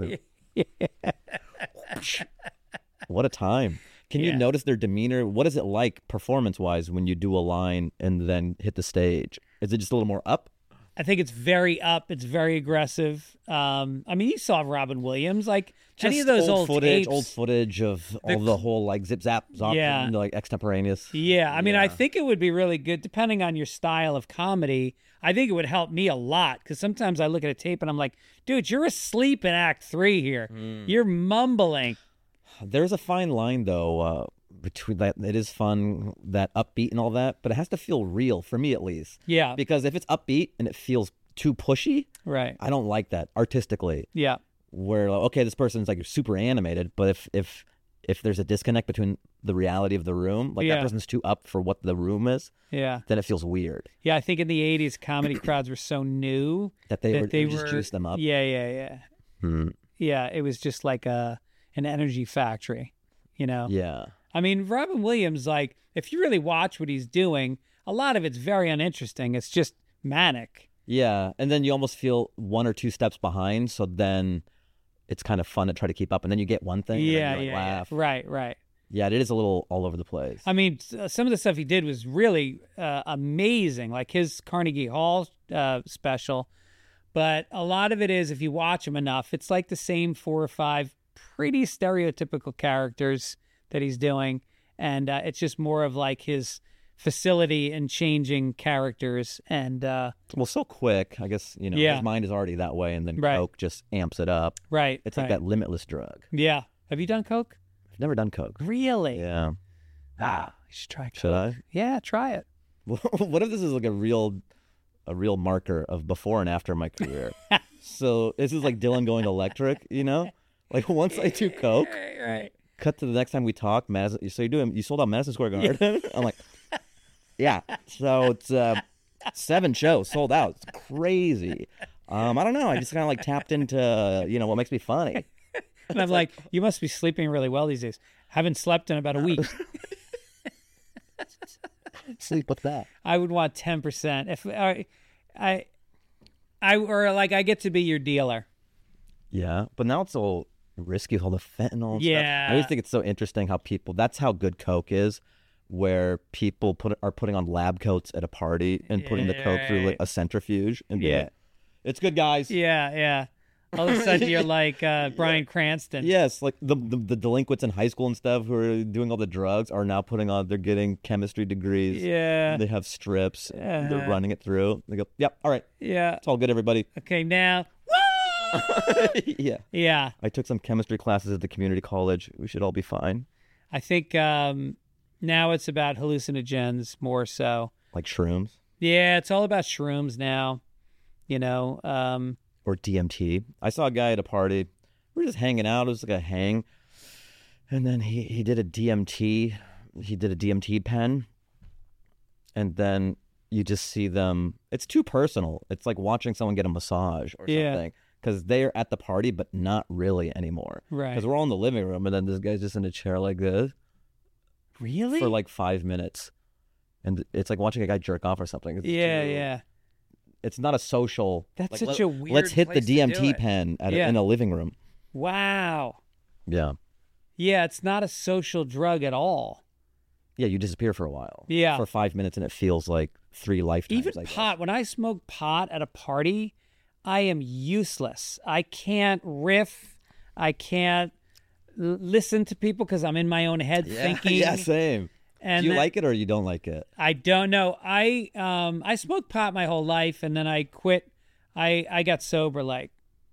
What a time. Can you Yeah. notice their demeanor? What is it like performance-wise when you do a line and then hit the stage? Is it just a little more up? I think it's very up. It's very aggressive. Um, I mean, you saw Robin Williams. Like, any of those old, footage, tapes. old footage of all the whole like zip zap zop, Yeah. and, like extemporaneous. Yeah, I mean, I Yeah. think it would be really good, depending on your style of comedy. I think it would help me a lot, because sometimes I look at a tape and I'm like, dude, you're asleep in Act Three here. Hmm. You're mumbling. There's a fine line though uh, between that. It is fun, that upbeat and all that, but it has to feel real for me at least. Yeah, Because if it's upbeat and it feels too pushy, right. I don't like that artistically. Yeah, Where like, okay, this person's like super animated, but if if if there's a disconnect between the reality of the room, like Yeah. that person's too up for what the room is, yeah. then it feels weird Yeah, I think in the eighties, comedy crowds were so new that they that were they they just were juice them up. Yeah, yeah, yeah. Hmm. Yeah, it was just like a an energy factory, you know? Yeah. I mean, Robin Williams, like, if you really watch what he's doing, a lot of it's very uninteresting. It's just manic. Yeah, and then you almost feel one or two steps behind, so then it's kind of fun to try to keep up, and then you get one thing, Yeah, and then you yeah, like yeah. laugh. Right, right. Yeah, it is a little all over the place. I mean, s- some of the stuff he did was really uh, amazing, like his Carnegie Hall uh, special. But a lot of it is, if you watch him enough, it's like the same four or five pretty stereotypical characters that he's doing. And uh, it's just more of like his facility in changing characters. And uh, Well, so quick. I guess, you know, Yeah. his mind is already that way, and then Right. Coke just amps it up. right. It's right. like that limitless drug. Yeah. Have you done Coke? I've never done Coke. Really? Yeah. Ah, you should try Coke. Should I? Yeah, try it. What if this is like a real, a real marker of before and after my career? So this is like Dylan going electric, you know? Like once I do Coke, Right, right. cut to the next time we talk, Madison. So you're doing, you sold out Madison Square Garden? I'm like, yeah. So it's uh, seven shows sold out. It's crazy. Um, I don't know. I just kind of like tapped into, you know, what makes me funny. And I'm like, you must be sleeping really well these days. Haven't slept in about a week. Sleep, what's that? I would want ten percent. If I, I, I, or like I get to be your dealer. Yeah, but now it's all risky with all the fentanyl and Yeah. stuff. I always think it's so interesting how people, that's how good Coke is, where people put are putting on lab coats at a party and putting the Coke through like a centrifuge. And being Yeah. like, it's good, guys. Yeah, yeah. All of a sudden you're like uh, Bryan Cranston. Yes, like the, the the delinquents in high school and stuff who are doing all the drugs are now putting on, they're getting chemistry degrees. Yeah. They have strips. Uh-huh. They're running it through. They go, yep, all right. Yeah. It's all good, everybody. Okay, now. Yeah. Yeah. I took some chemistry classes at the community college. We should all be fine. I think um, now it's about hallucinogens more so. Like shrooms Yeah, it's all about shrooms now. You know, um, or D M T. I saw a guy at a party. We were just hanging out. It was like a hang. And then he, he did a D M T. He did a D M T pen. And then you just see them. It's too personal. It's like watching someone get a massage or Yeah. something. Because they're at the party, but not really anymore. Right. Because we're all in the living room, and then this guy's just in a chair like this really? for like five minutes. And it's like watching a guy jerk off or something. It's yeah, too- yeah. It's not a social. That's like, such let- a weird Let's hit the place to D M do T it. pen at a, Yeah. in a living room. Wow. Yeah. Yeah, it's not a social drug at all. Yeah, you disappear for a while. Yeah. For five minutes, and it feels like three lifetimes. Even I guess. pot. When I smoke pot at a party, I am useless. I can't riff. I can't l- listen to people because I'm in my own head Yeah, thinking. yeah, same. And Do you that- like it or you don't like it? I don't know. I um I smoked pot my whole life, and then I quit. I I got sober like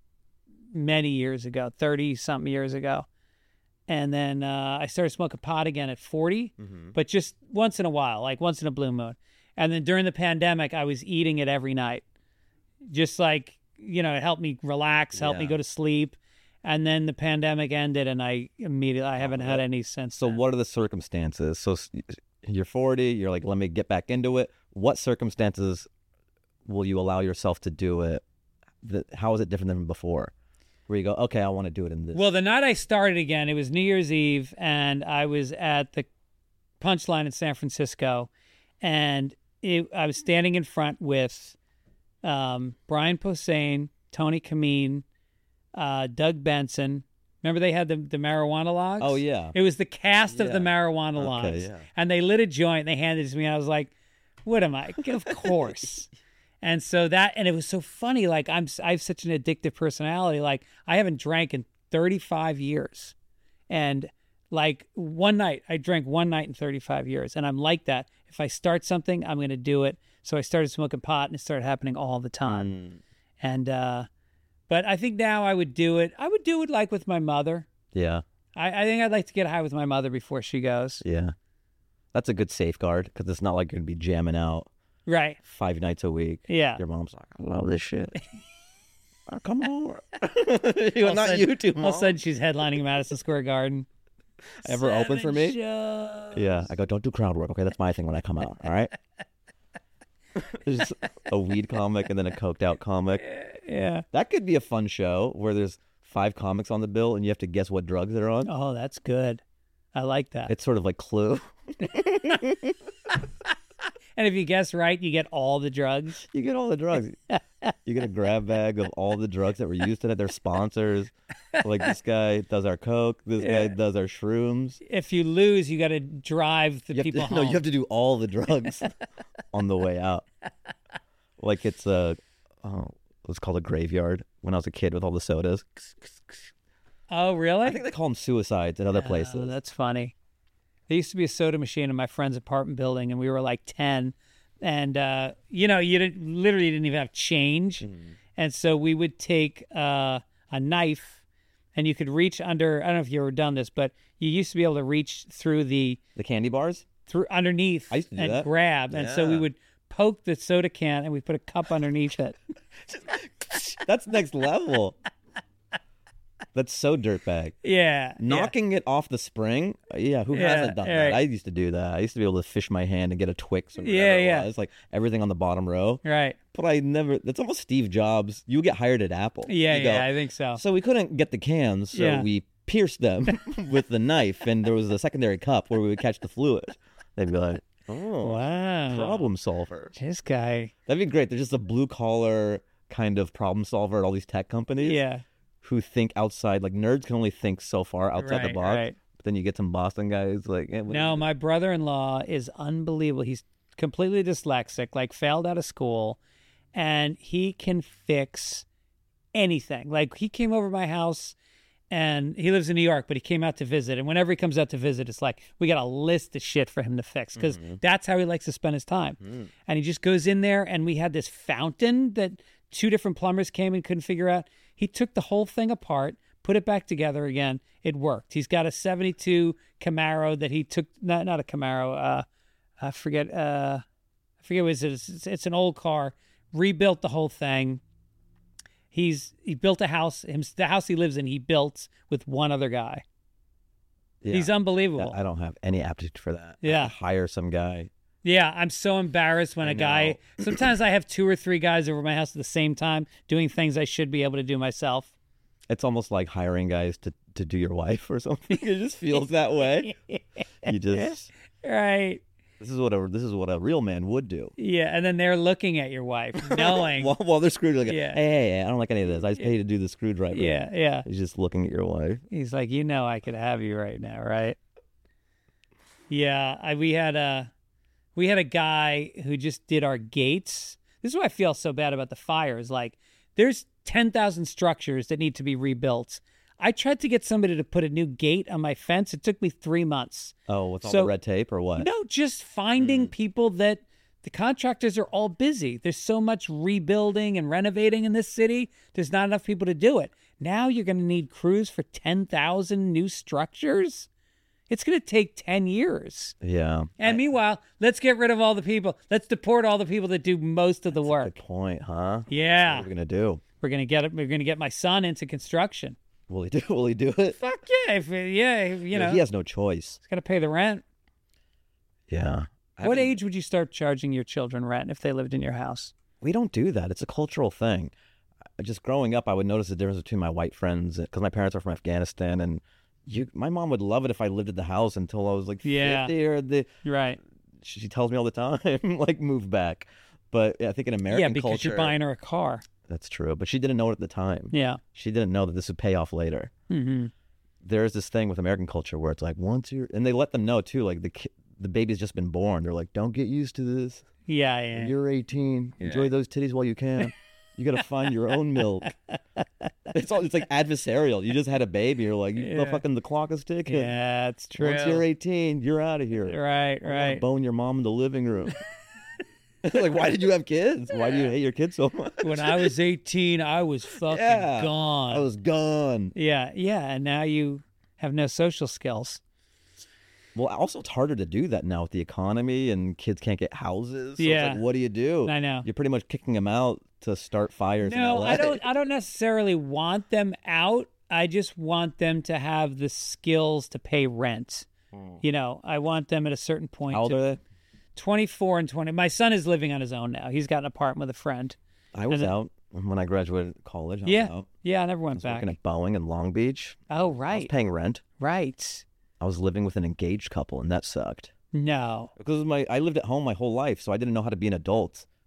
many years ago, thirty something years ago, and then uh, I started smoking pot again at forty, but just once in a while, like once in a blue moon. And then during the pandemic, I was eating it every night, just like you know, it helped me relax, helped me Yeah. go to sleep. And then the pandemic ended, and I immediately I haven't had any since. So then. what are the circumstances? So s- you're forty, you're like, let me get back into it. What circumstances will you allow yourself to do it? The, how is it different than before? Where you go, okay, I want to do it in this. Well, the night I started again, it was New Year's Eve, and I was at the Punchline in San Francisco, and it, I was standing in front with um, Brian Posehn, Tony Kameen, uh, Doug Benson. Remember they had the, the marijuana logs? Oh, yeah. It was the cast of the Yeah. marijuana Okay, logs. yeah. And they lit a joint, and they handed it to me, and I was like, what am I? Of course. And so that, and it was so funny. Like I'm, I have such an addictive personality. Like I haven't drank in thirty-five years, and like one night I drank one night in thirty-five years, and I'm like that. If I start something, I'm going to do it. So I started smoking pot, and it started happening all the time. Mm, And uh, but I think now I would do it. I would do it like with my mother. yeah, I, I think I'd like to get high with my mother before she goes. yeah. That's a good safeguard because it's not like you're going to be jamming out Right. five nights a week. Yeah. Your mom's like, I love this shit. Oh, come on. All of a not sudden- you two, All Mom. of a sudden, she's headlining Madison Square Garden. Ever open for Seven me? shows. Yeah. I go, don't do crowd work. Okay, that's my thing when I come out. All right. There's just a weed comic and then a coked out comic. Yeah. That could be a fun show where there's five comics on the bill and you have to guess what drugs they're on. Oh, that's good. I like that. It's sort of like Clue. And if you guess right, you get all the drugs. You get all the drugs. You You get a grab bag of all the drugs that were used today. They're sponsors. Like this guy does our coke. This Yeah. guy does our shrooms. If you lose, you got to drive the You have people to, home. no, you have to do all the drugs on the way out. Like it's a, oh, it's called a graveyard. When I was a kid with all the sodas, Oh, really? I think they call them suicides in other Oh, places. that's funny. There used to be a soda machine in my friend's apartment building, and we were like ten. And, uh, you know, you didn't, literally didn't even have change. And so we would take uh, a knife, and you could reach under, I don't know if you ever done this, but you used to be able to reach through the, The candy bars. through underneath I used to do and that. grab. And so we Yeah. would poke the soda can, and we put a cup underneath it. That's next level. That's so dirtbag. Yeah. Knocking it off the spring. uh, Yeah, who Yeah, hasn't done right. that? I used to do that. I used to be able to fish my hand and get a Twix or whatever Yeah, it yeah. was. Like everything on the bottom row. Yeah. Right. But I never, that's almost Steve Jobs. You get hired at Apple. Yeah, You go, yeah, I think so. So we couldn't get the cans, so Yeah. we pierced them with the knife, and there was a secondary cup where we would catch the fluid. They'd be like, oh, Wow. problem solver. This guy. That'd be great. There's just a blue collar kind of problem solver at all these tech companies Yeah. who think outside. Like nerds can only think so far outside the Right, box. right. But then you get some Boston guys like, eh, what do No, you do? my brother-in-law is unbelievable. He's completely dyslexic, like failed out of school, and he can fix anything. Like he came over to my house, and he lives in New York, but he came out to visit. And whenever he comes out to visit, it's like we got a list of shit for him to fix because that's how he likes to spend his time. And he just goes in there, and we had this fountain that two different plumbers came and couldn't figure out. He took the whole thing apart, put it back together again. It worked. He's got a seventy-two Camaro that he took, not not a Camaro. Uh, I forget. Uh, I forget what it is. It's, it's an old car. Rebuilt the whole thing. He's he built a house. Him, the house he lives in, he built with one other guy. Yeah. He's unbelievable. I don't have any aptitude for that. I have Yeah. to hire some guy. Yeah, I'm so embarrassed when I a guy. Sometimes I have two or three guys over my house at the same time doing things I should be able to do myself. It's almost like hiring guys to, to do your wife or something. It just feels that way. You just Right. this is what a this is what a real man would do. Yeah, and then they're looking at your wife, knowing. While, while they're screwed, like, Yeah. hey, hey, hey, I don't like any of this. I just paid to do the screwdriver. Yeah, yeah. He's just looking at your wife. He's like, you know, I could have you right now, right? Yeah, I, we had a we had a guy who just did our gates. This is why I feel so bad about the fires. Like, there's ten thousand structures that need to be rebuilt. I tried to get somebody to put a new gate on my fence. It took me three months. Oh, with all So- the red tape or what? No, just finding people that the contractors are all busy. There's so much rebuilding and renovating in this city. There's not enough people to do it. Now you're going to need crews for ten thousand new structures. It's going to take ten years. Yeah. And meanwhile, let's get rid of all the people. Let's deport all the people that do most of the work. Good point, huh? Yeah. What are we gonna do? We're going to get it. We're going to get my son into construction. Will he do? Will he do it? Fuck yeah. If, yeah. if, You know, he has no choice. he's got to pay the rent. Yeah. I What haven't- age would you start charging your children rent if they lived in your house? We don't do that. It's a cultural thing. I- Just growing up, I would notice the difference between my white friends because my parents are from Afghanistan, and you, my mom would love it if I lived at the house until I was like Yeah. fifty, or the Right. she tells me all the time, like move back. But I think in American Yeah, because culture, you're buying her a car. that's true. But she didn't know it at the time. Yeah. She didn't know that this would pay off later. Mm-hmm. There's this thing with American culture where it's like once you're, and they let them know too, like the ki- the baby's just been born. They're like, don't get used to this. Yeah, yeah. You're eighteen. Enjoy those titties while you can. You got to find your own milk. It's all. It's like adversarial. You just had a baby. You're like, you Yeah. fucking the clock is ticking. Yeah, it's true. Once you're eighteen, you're out of here. Right, I'm gonna right. Bone your mom in the living room. Like, why did you have kids? Why do you hate your kids so much? When I was eighteen, I was fucking Yeah, gone. I was gone. Yeah, yeah, and now you have no social skills. Well, also it's harder to do that now with the economy and kids can't get houses. So Yeah. It's like, what do you do? I know. You're pretty much kicking them out to start fires. in No, L A. I don't I don't necessarily want them out. I just want them to have the skills to pay rent. You know, I want them at a certain point How old to are they? twenty-four and twenty. My son is living on his own now. He's got an apartment with a friend. I was And- out when I graduated college. I was Yeah. out. Yeah, I never I went was back. working at Boeing in Long Beach. Oh, I was right. paying rent. Right. I was living with an engaged couple, and that sucked. No. Because my I lived at home my whole life, so I didn't know how to be an adult.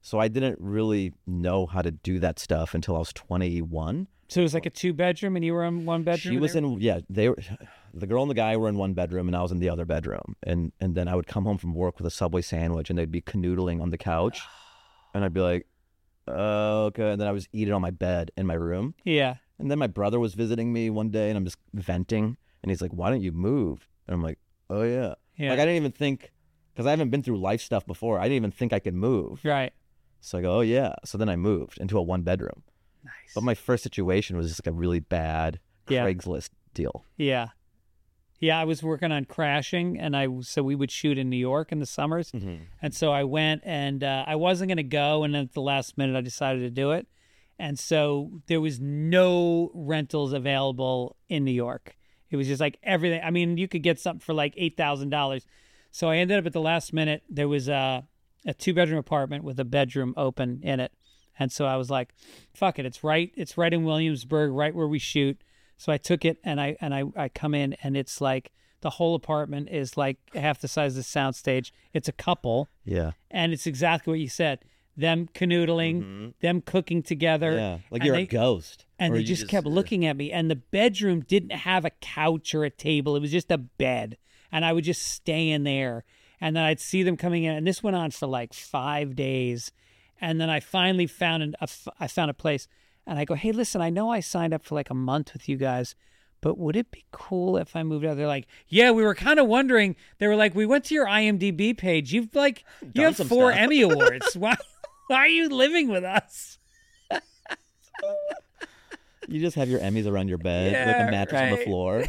So I didn't really know how to do that stuff until I was twenty-one. So it was like a two bedroom, and you were in one bedroom. She was there? in yeah. They were the girl and the guy were in one bedroom, and I was in the other bedroom. And and then I would come home from work with a Subway sandwich, and they'd be canoodling on the couch, and I'd be like, oh, okay. And then I was eating on my bed in my room. Yeah. And then my brother was visiting me one day, and I'm just venting, and he's like, "Why don't you move?" And I'm like, "Oh yeah." Yeah. Like I didn't even think, because I haven't been through life stuff before. I didn't even think I could move. Right. So I go, "Oh yeah." So then I moved into a one bedroom. Nice. But my first situation was just like a really bad Yeah. Craigslist deal. Yeah. Yeah, I was working on Crashing, and I so we would shoot in New York in the summers, Mm-hmm. and so I went, and uh, I wasn't going to go, and then at the last minute I decided to do it, and so there was no rentals available in New York. It was just like everything. I mean, you could get something for like eight thousand dollars. So I ended up at the last minute. There was a a two bedroom apartment with a bedroom open in it, and so I was like, "Fuck it, it's right. It's right in Williamsburg, right where we shoot." So I took it, and I and I, I come in, and it's like the whole apartment is like half the size of the soundstage. It's a couple, Yeah. and it's exactly what you said. Them canoodling, them cooking together. Mm-hmm. Yeah. Like and you're they, a ghost. And Or they you just, kept looking at me. And the bedroom didn't have a couch or a table. It was just a bed. And I would just stay in there. And then I'd see them coming in. And this went on for like five days. And then I finally found an, a, I found a place. And I go, hey, listen, I know I signed up for like a month with you guys, but would it be cool if I moved out? They're like, yeah, we were kind of wondering. They were like, we went to your I M D B page. You've like, you Done have some four stuff." Emmy Awards. Why, why are you living with us? You just have your Emmys around your bed with Yeah, a mattress on the right. floor.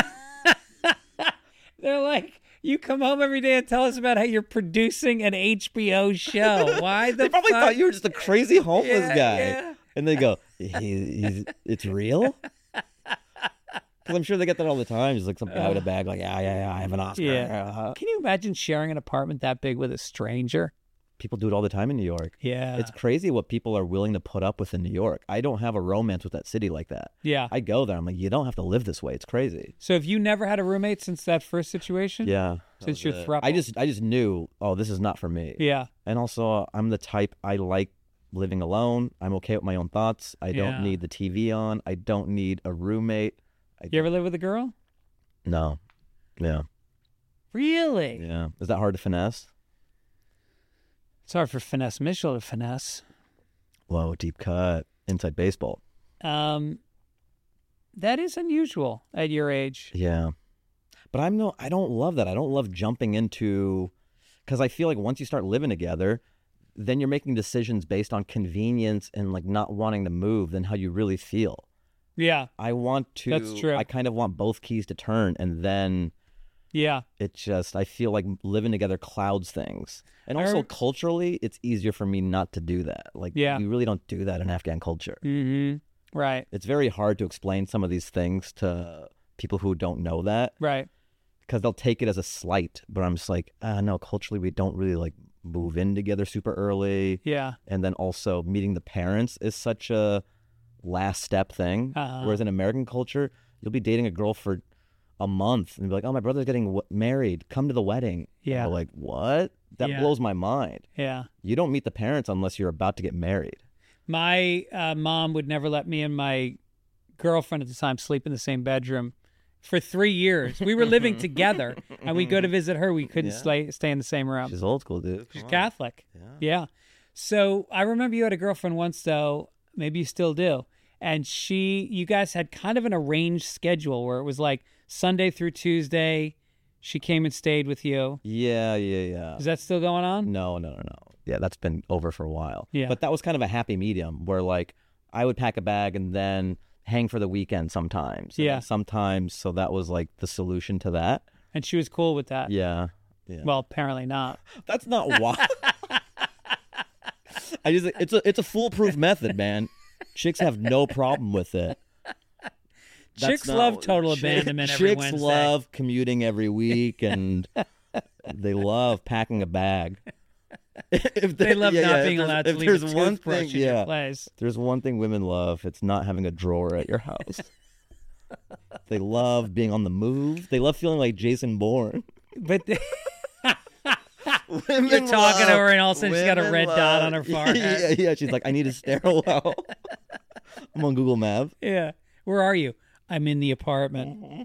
They're like, you come home every day and tell us about how you're producing an H B O show. Why the They probably fuck? thought you were just a crazy homeless Yeah, guy. yeah. And they go, he, he's, it's real? Because I'm sure they get that all the time. Just like some guy with a bag, like, yeah, yeah, yeah, I have an Oscar. Yeah. Uh-huh. Can you imagine sharing an apartment that big with a stranger? People do it all the time in New York. Yeah. It's crazy what people are willing to put up with in New York. I don't have a romance with that city like that. Yeah. I go there, I'm like, you don't have to live this way. It's crazy. So have you never had a roommate since that first situation? Yeah. Since that your was it. throuple? I just, I just knew, oh, this is not for me. Yeah. And also, I'm the type, I like living alone. I'm okay with my own thoughts. I Yeah. don't need the T V on. I don't need a roommate. I, You ever live with a girl? No. Yeah. Really? Yeah. Is that hard to finesse? It's hard for Finesse Mitchell to finesse. Whoa, deep cut. Inside baseball. Um, that is unusual at your age. Yeah. But I'm no, I don't love that. I don't love jumping into, because I feel like once you start living together, then you're making decisions based on convenience and like not wanting to move than how you really feel. Yeah. I want to, That's true. I kind of want both keys to turn, and then Yeah. it just, I feel like living together clouds things. And I also rem- culturally, it's easier for me not to do that. Like, Yeah. we really don't do that in Afghan culture. Mm-hmm. Right. It's very hard to explain some of these things to people who don't know that, Right. because they'll take it as a slight. But I'm just like, ah, no, culturally, we don't really like move in together super early. Yeah. And then also meeting the parents is such a last step thing. Uh-huh. Whereas in American culture, you'll be dating a girl for a month and be like, oh, my brother's getting w- married. Come to the wedding. Yeah. We're like, what? That Yeah. blows my mind. Yeah. You don't meet the parents unless you're about to get married. My uh, mom would never let me and my girlfriend at the time sleep in the same bedroom for three years. We were living together, and we'd go to visit her. We couldn't Yeah. stay, stay in the same room. She's old school, dude. She's Come on. Catholic. Yeah. Yeah. So I remember you had a girlfriend once, though. Maybe you still do. And she, you guys had kind of an arranged schedule where it was like Sunday through Tuesday. She came and stayed with you. Yeah, yeah, yeah. Is that still going on? No, no, no, no. Yeah, that's been over for a while. Yeah. But that was kind of a happy medium where like I would pack a bag and then hang for the weekend sometimes. And Yeah. then sometimes, so that was like the solution to that. And she was cool with that. Yeah. Yeah. Well, apparently not. That's not why. I just it's a it's a foolproof method, man. Chicks have no problem with it. That's Chicks not- love total chick- abandonment every Chicks Wednesday. love commuting every week, and they love packing a bag. If They love yeah, not yeah, if being there's- allowed to if leave a there's one toothbrush thing, in your yeah, place. if there's one thing women love, it's not having a drawer at your house. They love being on the move. They love feeling like Jason Bourne. But Women You're talking to love- her and all of a sudden she's got a women red dot on her love- forehead. Yeah, yeah, she's like, I need a stairwell. I'm on Google Maps. Yeah. Where are you? I'm in the apartment. Mm-hmm.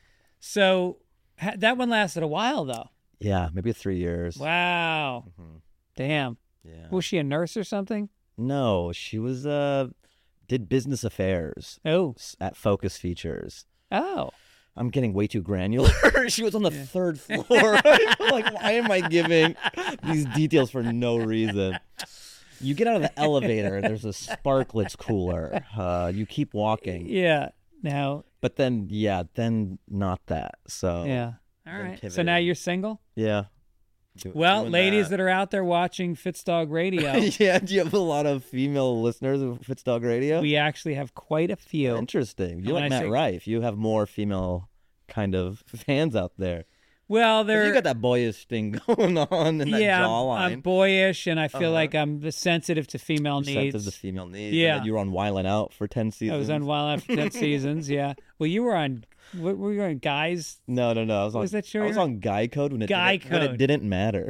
So ha- that one lasted a while, though. Yeah, maybe three years. Wow. Mhm. Damn. Yeah. Was she a nurse or something? No, she was uh did business affairs Oh. s- at Focus Features. Oh. I'm getting way too granular. She was on the third floor. Like, why am I giving these details for no reason? You get out of the elevator, there's a Sparklets cooler. Uh, you keep walking. Yeah. Now. But then, yeah, then not that. So, Yeah. All then right. So pivoted. now you're single? yeah. Do- Well, doing ladies that. are out there watching Fitzdog Radio, yeah, do you have a lot of female listeners of Fitzdog Radio? we actually have quite a few. Interesting. You When like I Matt say- Rife. You have more female kind of fans out there. Well, 'Cause they're You got that boyish thing going on in that yeah, I'm, jawline. I'm boyish, and I feel Uh-huh. like I'm sensitive to female You're sensitive needs. to female needs. Yeah. And then you were on Wildin' Out for ten seasons. I was on Wild after ten seasons. Yeah. Well, you were on. What were you on? Guys. No, no, no. I was on. was that show I was you're- on Guy Code when it Guy didn't, when Code. it didn't matter.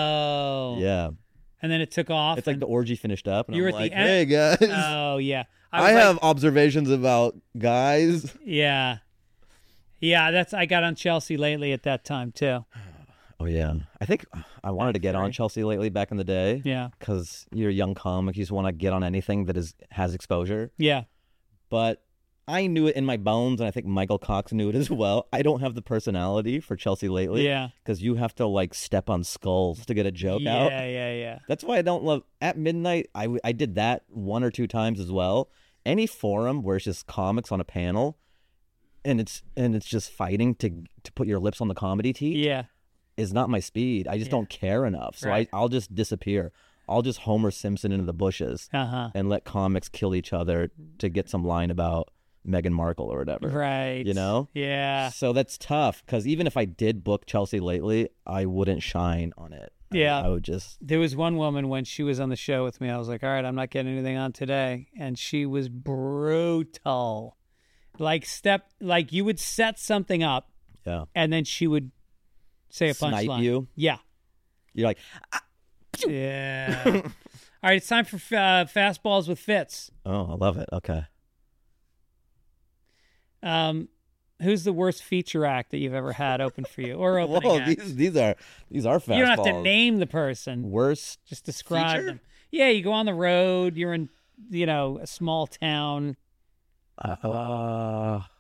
Oh. Yeah, And then it took off. it's like and- the orgy finished up, and You I'm were at the like, "Hey end- guys, Oh yeah. I, was like- have observations about guys." Yeah. Yeah. That's. I got on Chelsea lately at that time too. Oh yeah, I think I wanted to get on Sorry. Chelsea lately back in the day. Yeah. Because you're a young comic, you just want to get on anything that is has exposure. Yeah. But I knew it in my bones, and I think Michael Cox knew it as well. I don't have the personality for Chelsea lately. Yeah. Because you have to like step on skulls to get a joke yeah. out. Yeah. Yeah. That's why I don't love At Midnight. I, w- I did that one or two times as well. Any forum where it's just comics on a panel, and it's and it's just fighting to to put your lips on the comedy teat Yeah. is not my speed. I just Yeah. don't care enough. So Right. I I'll just disappear. I'll just Homer Simpson into the bushes Uh huh. and let comics kill each other to get some line about Meghan Markle or whatever. Right. You know? Yeah. So that's tough because even if I did book Chelsea lately, I wouldn't shine on it. I- Yeah. I would just. There was one woman when she was on the show with me. I was like, all right, I'm not getting anything on today. And she was brutal. Like, step, like you would set something up Yeah. and then she would say a Snipe punchline. you. Yeah. You're like, Yeah. All right, it's time for uh, Fastballs with Fitz. oh, I love it. Okay. Um, who's the worst feature act that you've ever had open for you or opening Whoa, act? these these are these are fastballs. You don't have to name the person. Worst. Just describe Feature? them. Yeah, you go on the road. You're in, you know, a small town. Uh,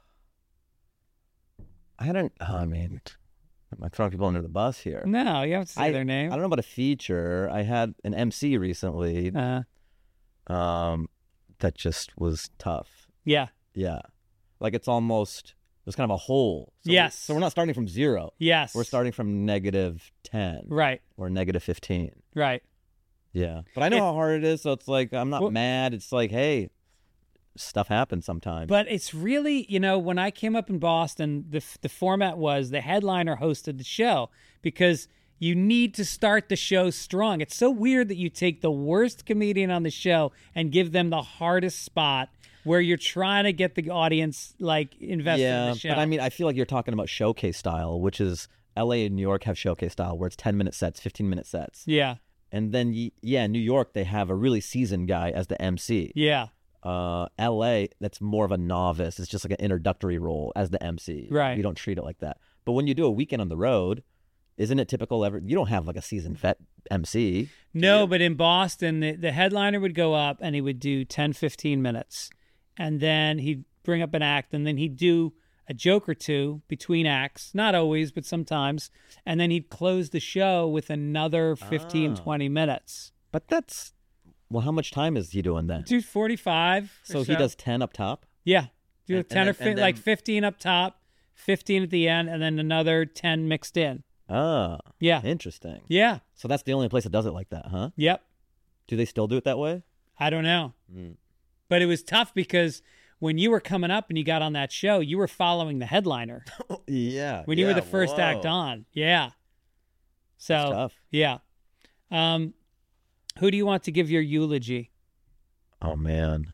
I hadn't. Oh, I mean, am I throwing people under the bus here? No, you have to say I, their name. I don't know about a feature. I had an M C recently. Uh, Um, that just was tough. yeah. Yeah, like it's almost it was kind of a hole. So Yes. So we're not starting from zero. Yes. We're starting from negative ten Right. or negative fifteen. Right. Yeah, but I know It- how hard it is. So it's like I'm not Well- mad. It's like, hey, stuff happens sometimes. But it's really, you know, when I came up in Boston, the the format was the headliner hosted the show because you need to start the show strong. It's so weird that you take the worst comedian on the show and give them the hardest spot where you're trying to get the audience like invested yeah, in the show. but I mean, I feel like you're talking about showcase style, which is L A and New York have showcase style where it's ten minute sets, fifteen minute sets. yeah, And then, y- yeah, New York, they have a really seasoned guy as the M C. yeah, Uh, L A, that's more of a novice. It's just like an introductory role as the M C. Right. You don't treat it like that. But when you do a weekend on the road, isn't it typical ever? You don't have like a seasoned vet M C. No, but in Boston, the, the headliner would go up and he would do ten, fifteen minutes. And then he'd bring up an act and then he'd do a joke or two between acts. Not always, but sometimes. And then he'd close the show with another fifteen, Ah. twenty minutes. But that's, well, how much time is he doing then? Do forty-five. or So he does ten up top? Yeah. Do And- and ten or then- and fi- like then- fifteen up top, fifteen at the end, and then another ten mixed in. Ah, Yeah. interesting. Yeah. So that's the only place that does it like that, huh? Yep. Do they still do it that way? I don't know. Mm. But it was tough because when you were coming up and you got on that show, you were following the headliner Yeah. when you were yeah, the first whoa. act on. Yeah. So, That's tough. yeah. Um, who do you want to give your eulogy? Oh, man.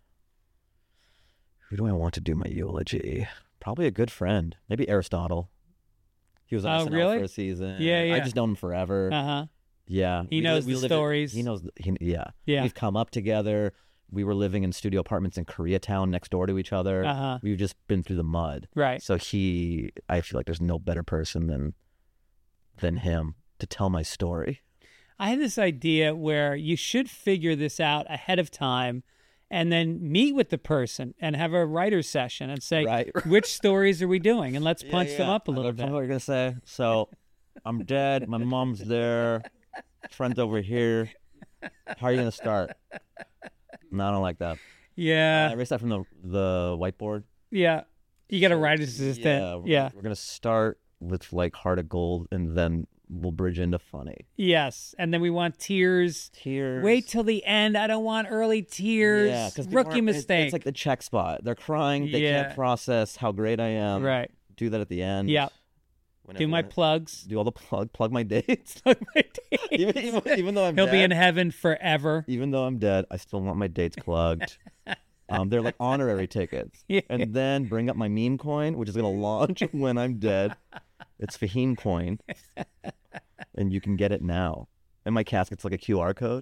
Who do I want to do my eulogy? Probably a good friend. Maybe Aristotle. He was on Oh, S N L really? for a season. Yeah, yeah. I just known him forever. Uh huh. Yeah, He we knows li- we the live in- stories. He knows. He, yeah, Yeah. We've come up together. We were living in studio apartments in Koreatown next door to each other. Uh-huh. We've just been through the mud. Right. So he, I feel like there's no better person than than him to tell my story. I had this idea where you should figure this out ahead of time and then meet with the person and have a writer's session and say, Right. which stories are we doing? And let's Yeah, punch them yeah. up a I little don't know bit. what you're gonna say. So, I'm dead. My mom's there. Friends over here. How are you gonna start? No, I don't like that. Yeah. I erased that from the the whiteboard. Yeah. You got a writer's Yeah, assistant. we're, Yeah. We're gonna start with like Heart of Gold, and then we'll bridge into funny. Yes. And then we want tears. Tears. Wait till the end. I don't want early tears. Yeah, because Rookie mistake. It's like the check spot. They're crying. They Yeah. can't process how great I am. Right. Do that at the end. Yeah. When Do my everyone- plugs. do all the plug plug my dates. Plug my dates. even, even, even though I'm He'll dead, be in heaven forever. even though I'm dead, I still want my dates plugged. um, they're like honorary tickets. Yeah. And then bring up my meme coin, which is gonna launch when I'm dead. It's Fahim coin, and you can get it now. And my casket's like a Q R code.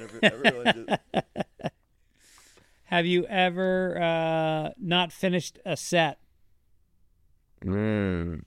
Have you ever uh, not finished a set? Mm.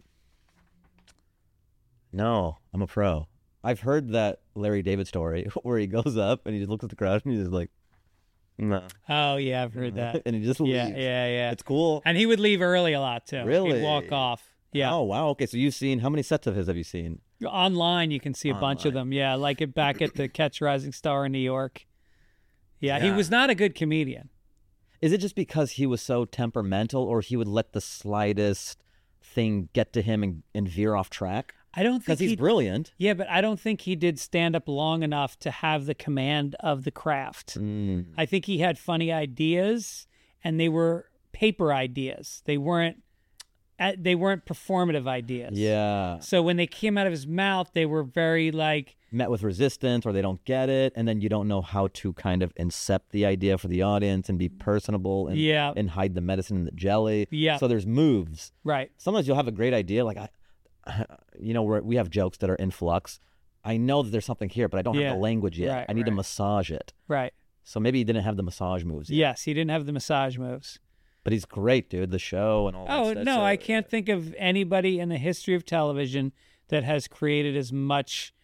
No, I'm a pro. I've heard that Larry David story where he goes up and he just looks at the crowd and he's just like, no. Oh, yeah, I've heard that. And he just Yeah, leaves. yeah, yeah. It's cool. And he would leave early a lot, too. Really? He'd walk off. Yeah. Oh, wow. Okay, so you've seen, how many sets of his have you seen? Online, you can see a bunch of Online. them. Yeah, like it back at the Catch a Rising Star in New York. Yeah, he Yeah. was not a good comedian. Is it just because he was so temperamental, or he would let the slightest thing get to him and, and veer off track? I don't think Because he's he, brilliant. Yeah, but I don't think he did stand up long enough to have the command of the craft. Mm. I think he had funny ideas, and they were paper ideas. They weren't. uh, They weren't performative ideas. Yeah. So when they came out of his mouth, they were very like, Met with resistance, or they don't get it, and then you don't know how to kind of incept the idea for the audience and be personable and, Yeah. and hide the medicine in the jelly. Yeah. So there's moves. right. Sometimes you'll have a great idea, like, I, you know, we're, we have jokes that are in flux. I know that there's something here, but I don't Yeah. have the language yet. Right, I need to right. massage it. Right. So maybe he didn't have the massage moves yet. Yes, he didn't have the massage moves. But he's great, dude. The show and all that Oh, stuff. no, So- I can't think of anybody in the history of television that has created as much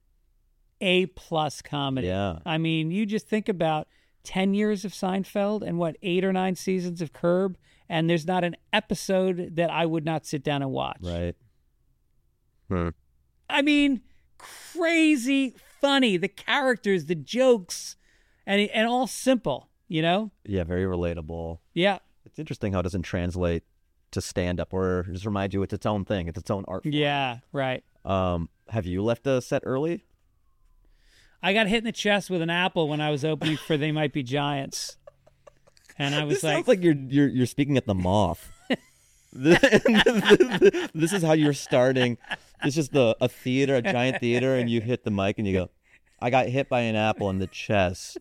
A-plus comedy. Yeah. I mean, you just think about ten years of Seinfeld and, what, eight or nine seasons of Curb, and there's not an episode that I would not sit down and watch. Right. Hmm. I mean, crazy funny. The characters, the jokes, and and all simple, you know? Yeah, very relatable. Yeah. It's interesting how it doesn't translate to stand-up, or just remind you it's its own thing. It's its own art form. Yeah, right. Um, have you left a set early? I got hit in the chest with an apple when I was opening for They Might Be Giants. And I was This like, sounds like you're you're you're speaking at the Moth. this is how you're starting. It's just a, a theater, a giant theater, and you hit the mic and you go, "I got hit by an apple in the chest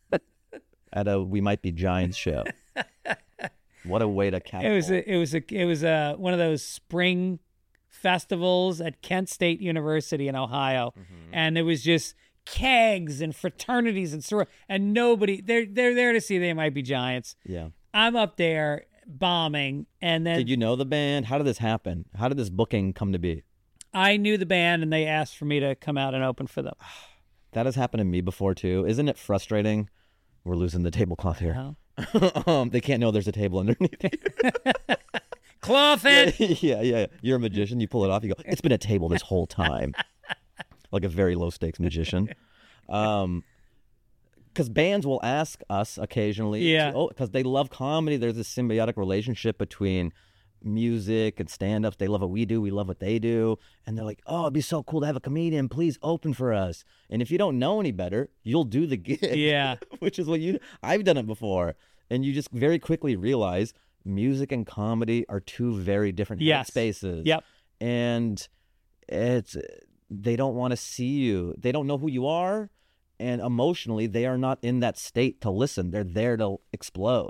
at a We Might Be Giants show." What a way to catapult. it was a, it was a, it was a, one of those spring festivals at Kent State University in Ohio. Mm-hmm. And it was just kegs and fraternities and sor- and nobody, they're, they're there to see They Might Be Giants. Yeah. I'm up there bombing. And then Did you know the band? How did this happen? How did this booking come to be? I knew the band and they asked for me to come out and open for them. That has happened to me before too. Isn't it frustrating? We're losing the tablecloth here. Uh-huh. um, they can't know there's a table underneath. Cloth it. yeah, yeah. You're a magician. You pull it off. You go, it's been a table this whole time. Like a very low stakes magician. Um, because bands will ask us occasionally. Yeah. To, oh, because they love comedy. There's this symbiotic relationship between music and stand-ups. They love what we do. We love what they do. And they're like, oh, it'd be so cool to have a comedian. Please open for us. And if you don't know any better, you'll do the gig. Yeah. Which is what you, I've done it before. And you just very quickly realize music and comedy are two very different Yes. spaces. Yep. And it's, they don't want to see you. They don't know who you are. And emotionally, they are not in that state to listen. They're there to explode.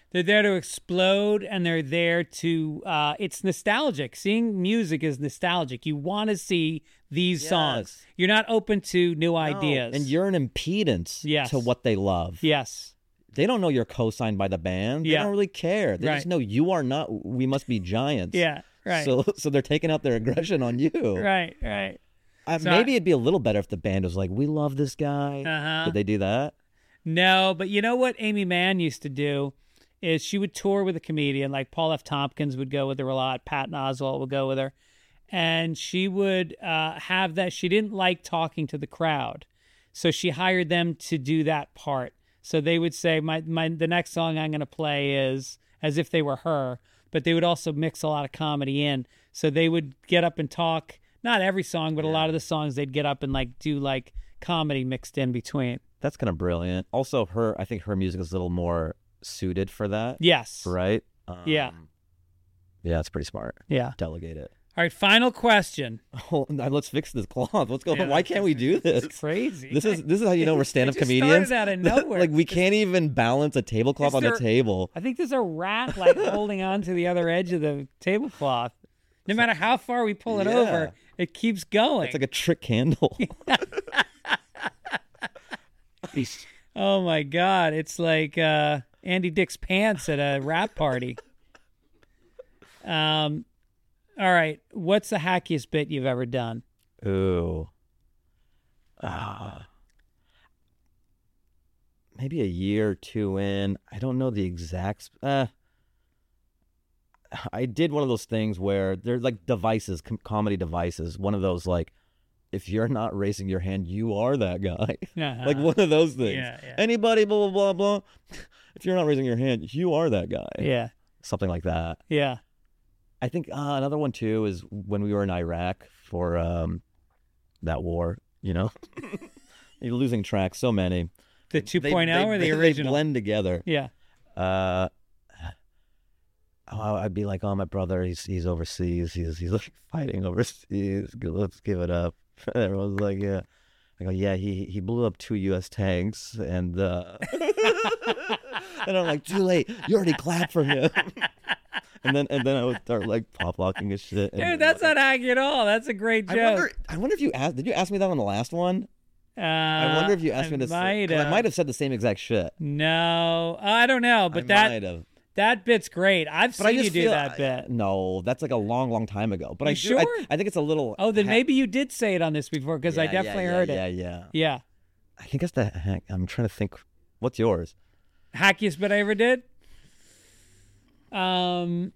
They're there to explode, and they're there to. Uh, it's nostalgic. Seeing music is nostalgic. You want to see these Yes. songs. You're not open to new No, ideas. and you're an impedance Yes. to what they love. yes, They don't know you're co-signed by the band. They Yeah. don't really care. They Right. just know you are not. We must be giants. yeah, right, So, so they're taking out their aggression on you. right, right. Uh, So maybe I- it'd be a little better if the band was like, "We love this guy." Uh-huh. Did they do that? No, but you know what Amy Mann used to do is she would tour with a comedian, like Paul F. Tompkins would go with her a lot, Patton Oswalt would go with her, and she would uh, have that. She didn't like talking to the crowd, so she hired them to do that part. So they would say, "My my the next song I'm going to play is," as if they were her, but they would also mix a lot of comedy in. So they would get up and talk. Not every song, but a lot of the songs they'd get up and like do like comedy mixed in between. That's kind of brilliant. Also, her. I think her music is a little more suited for that. Yes. Right. Um, Yeah. Yeah, it's pretty smart. Yeah. Delegate it. All right. Final question. Oh, now let's fix this cloth. What's going Yeah, on? Why can't we do this? It's crazy. This is this is how you know we're stand-up It just comedians. started out of nowhere. Like we can't even balance a tablecloth Is on there- the table. I think there's a rat like holding on to the other edge of the tablecloth. No matter how far we pull it Yeah. over, it keeps going. It's like a trick candle. Oh my God. It's like uh, Andy Dick's pants at a rap party. Um, all right. What's the hackiest bit you've ever done? Ooh. Ah. Maybe a year or two in. I don't know the exact. sp- Uh, I did one of those things where they're like devices, com- comedy devices. One of those like, if you're not raising your hand, you are that guy. Like one of those things. Yeah, yeah. Anybody, blah, blah, blah, blah. If you're not raising your hand, you are that guy. Yeah. Something like that. Yeah. I think uh, another one too is when we were in Iraq for um, that war, you know? You're losing track, so many. The They- 2.0 they- or the they- original? They blend together. Yeah. Uh, oh, I'd be like, oh, my brother, he's he's overseas. He's he's like fighting overseas. Let's give it up. Everyone's like, yeah. I go, yeah, he he blew up two U S tanks, and uh, and I'm like, too late. You already clapped for him. And then and then I would start like pop locking his shit. And, Dude, that's not hacky at all. That's a great joke. I wonder. I wonder if you asked. Did you ask me that on the last one? Uh, I wonder if you asked me to. might 'cause I have. might have said the same exact shit. No, I don't know, but I that might have. that bit's great. I've But I seen you just do feel that I- bit. No, that's like a long, long time ago. But I You do. I, sure? I think it's a little. Oh, then ha- maybe you did say it on this before because I Yeah, yeah, definitely yeah, heard yeah, it. Yeah, Yeah. I think that's the heck. I'm trying to think. What's yours? Hackiest bit I ever did? Um,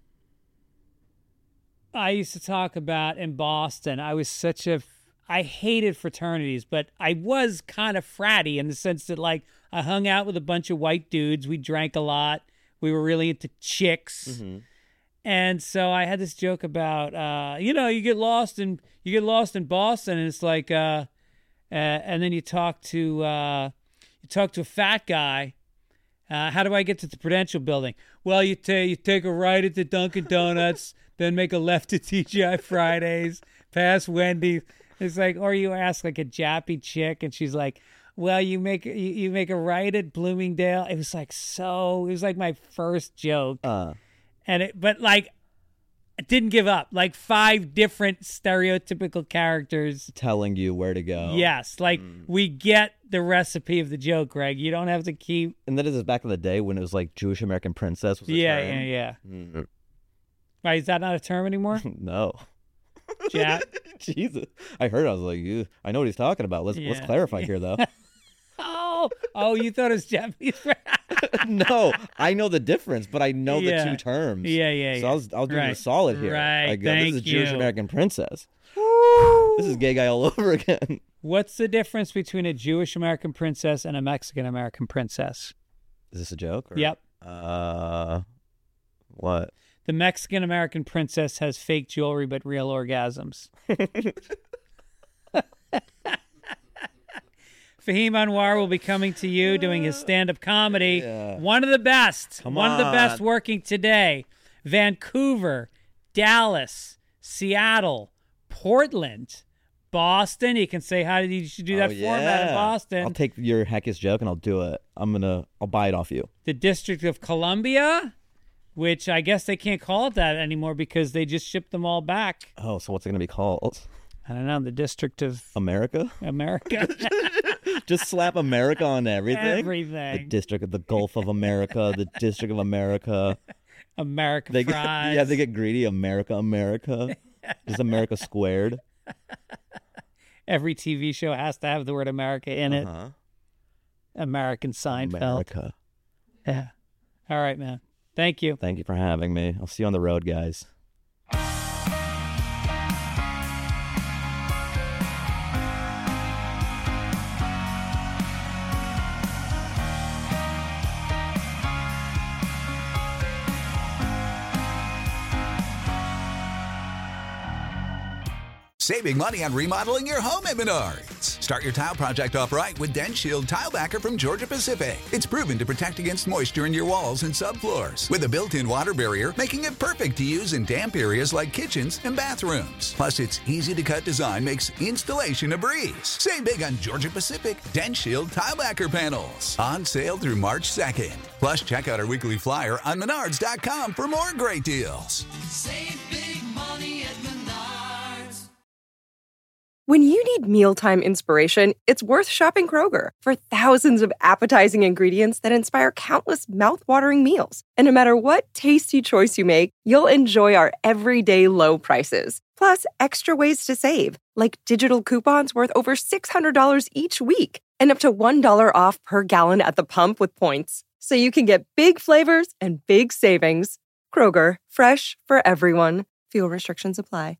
I used to talk about in Boston. I was such a. I hated fraternities, but I was kind of fratty in the sense that, like, I hung out with a bunch of white dudes. We drank a lot. We were really into chicks. Mm-hmm. And so I had this joke about, uh, you know, you get lost in you get lost in Boston, and it's like, uh, uh, and then you talk to uh, you talk to a fat guy. Uh, how do I get to the Prudential Building? Well, you take you take a right at the Dunkin' Donuts, then make a left at T G I Fridays, past Wendy's. It's like, or you ask like a jappy chick, and she's like, well, you make you, you make a right at Bloomingdale. It was like so. It was like my first joke. Uh, And it, but like, I didn't give up. Like five different stereotypical characters. telling you where to go. Yes, like Mm. we get the recipe of the joke, Greg. You don't have to keep. And then this is back in the day when it was like Jewish American princess. Was a Yeah, term. yeah, yeah. Mm, Right? Is that not a term anymore? no. Jap. Jesus. I heard. I was like, "Ew, I know what he's talking about. Let's let's Yeah. clarify here, though. Oh, oh, you thought it was Japanese? No, I know the difference, but I know Yeah. the two terms. Yeah, yeah, So yeah. I was, I was doing Right. a solid here. Right, I go, this is a thank Jewish you. American princess. This is gay guy all over again. What's the difference between a Jewish American princess and a Mexican American princess? Is this a joke? Or, Yep. Uh, what? The Mexican American princess has fake jewelry but real orgasms. Fahim Anwar will be coming to you doing his stand-up comedy. Yeah. One of the best. Come one of the best on. working today. Vancouver, Dallas, Seattle, Portland, Boston. You can say hi to you should do that Oh, format in yeah. Boston. I'll take your heckiest joke and I'll do it. I'm gonna. I'll buy it off you. The District of Columbia, which I guess they can't call it that anymore because they just shipped them all back. Oh, so what's it gonna be called? I don't know. The District of America? America. Just slap America on everything. The Everything. District of the Gulf of America. The District of America. America They get, fries. yeah, they get greedy. America, America. Just America squared. Every T V show has to have the word America in it. Uh-huh. American Seinfeld. America. Yeah. All right, man. Thank you. Thank you for having me. I'll see you on the road, guys. Saving money on remodeling your home at Menards. Start your tile project off right with DensShield Tile Backer from Georgia Pacific. It's proven to protect against moisture in your walls and subfloors with a built-in water barrier, making it perfect to use in damp areas like kitchens and bathrooms. Plus, its easy-to-cut design makes installation a breeze. Save big on Georgia Pacific DensShield Tile Backer panels. On sale through March second. Plus, check out our weekly flyer on menards dot com for more great deals. Save big money at Menards. When you need mealtime inspiration, it's worth shopping Kroger for thousands of appetizing ingredients that inspire countless mouthwatering meals. And no matter what tasty choice you make, you'll enjoy our everyday low prices. Plus, extra ways to save, like digital coupons worth over six hundred dollars each week and up to one dollar off per gallon at the pump with points. So you can get big flavors and big savings. Kroger, fresh for everyone. Fuel restrictions apply.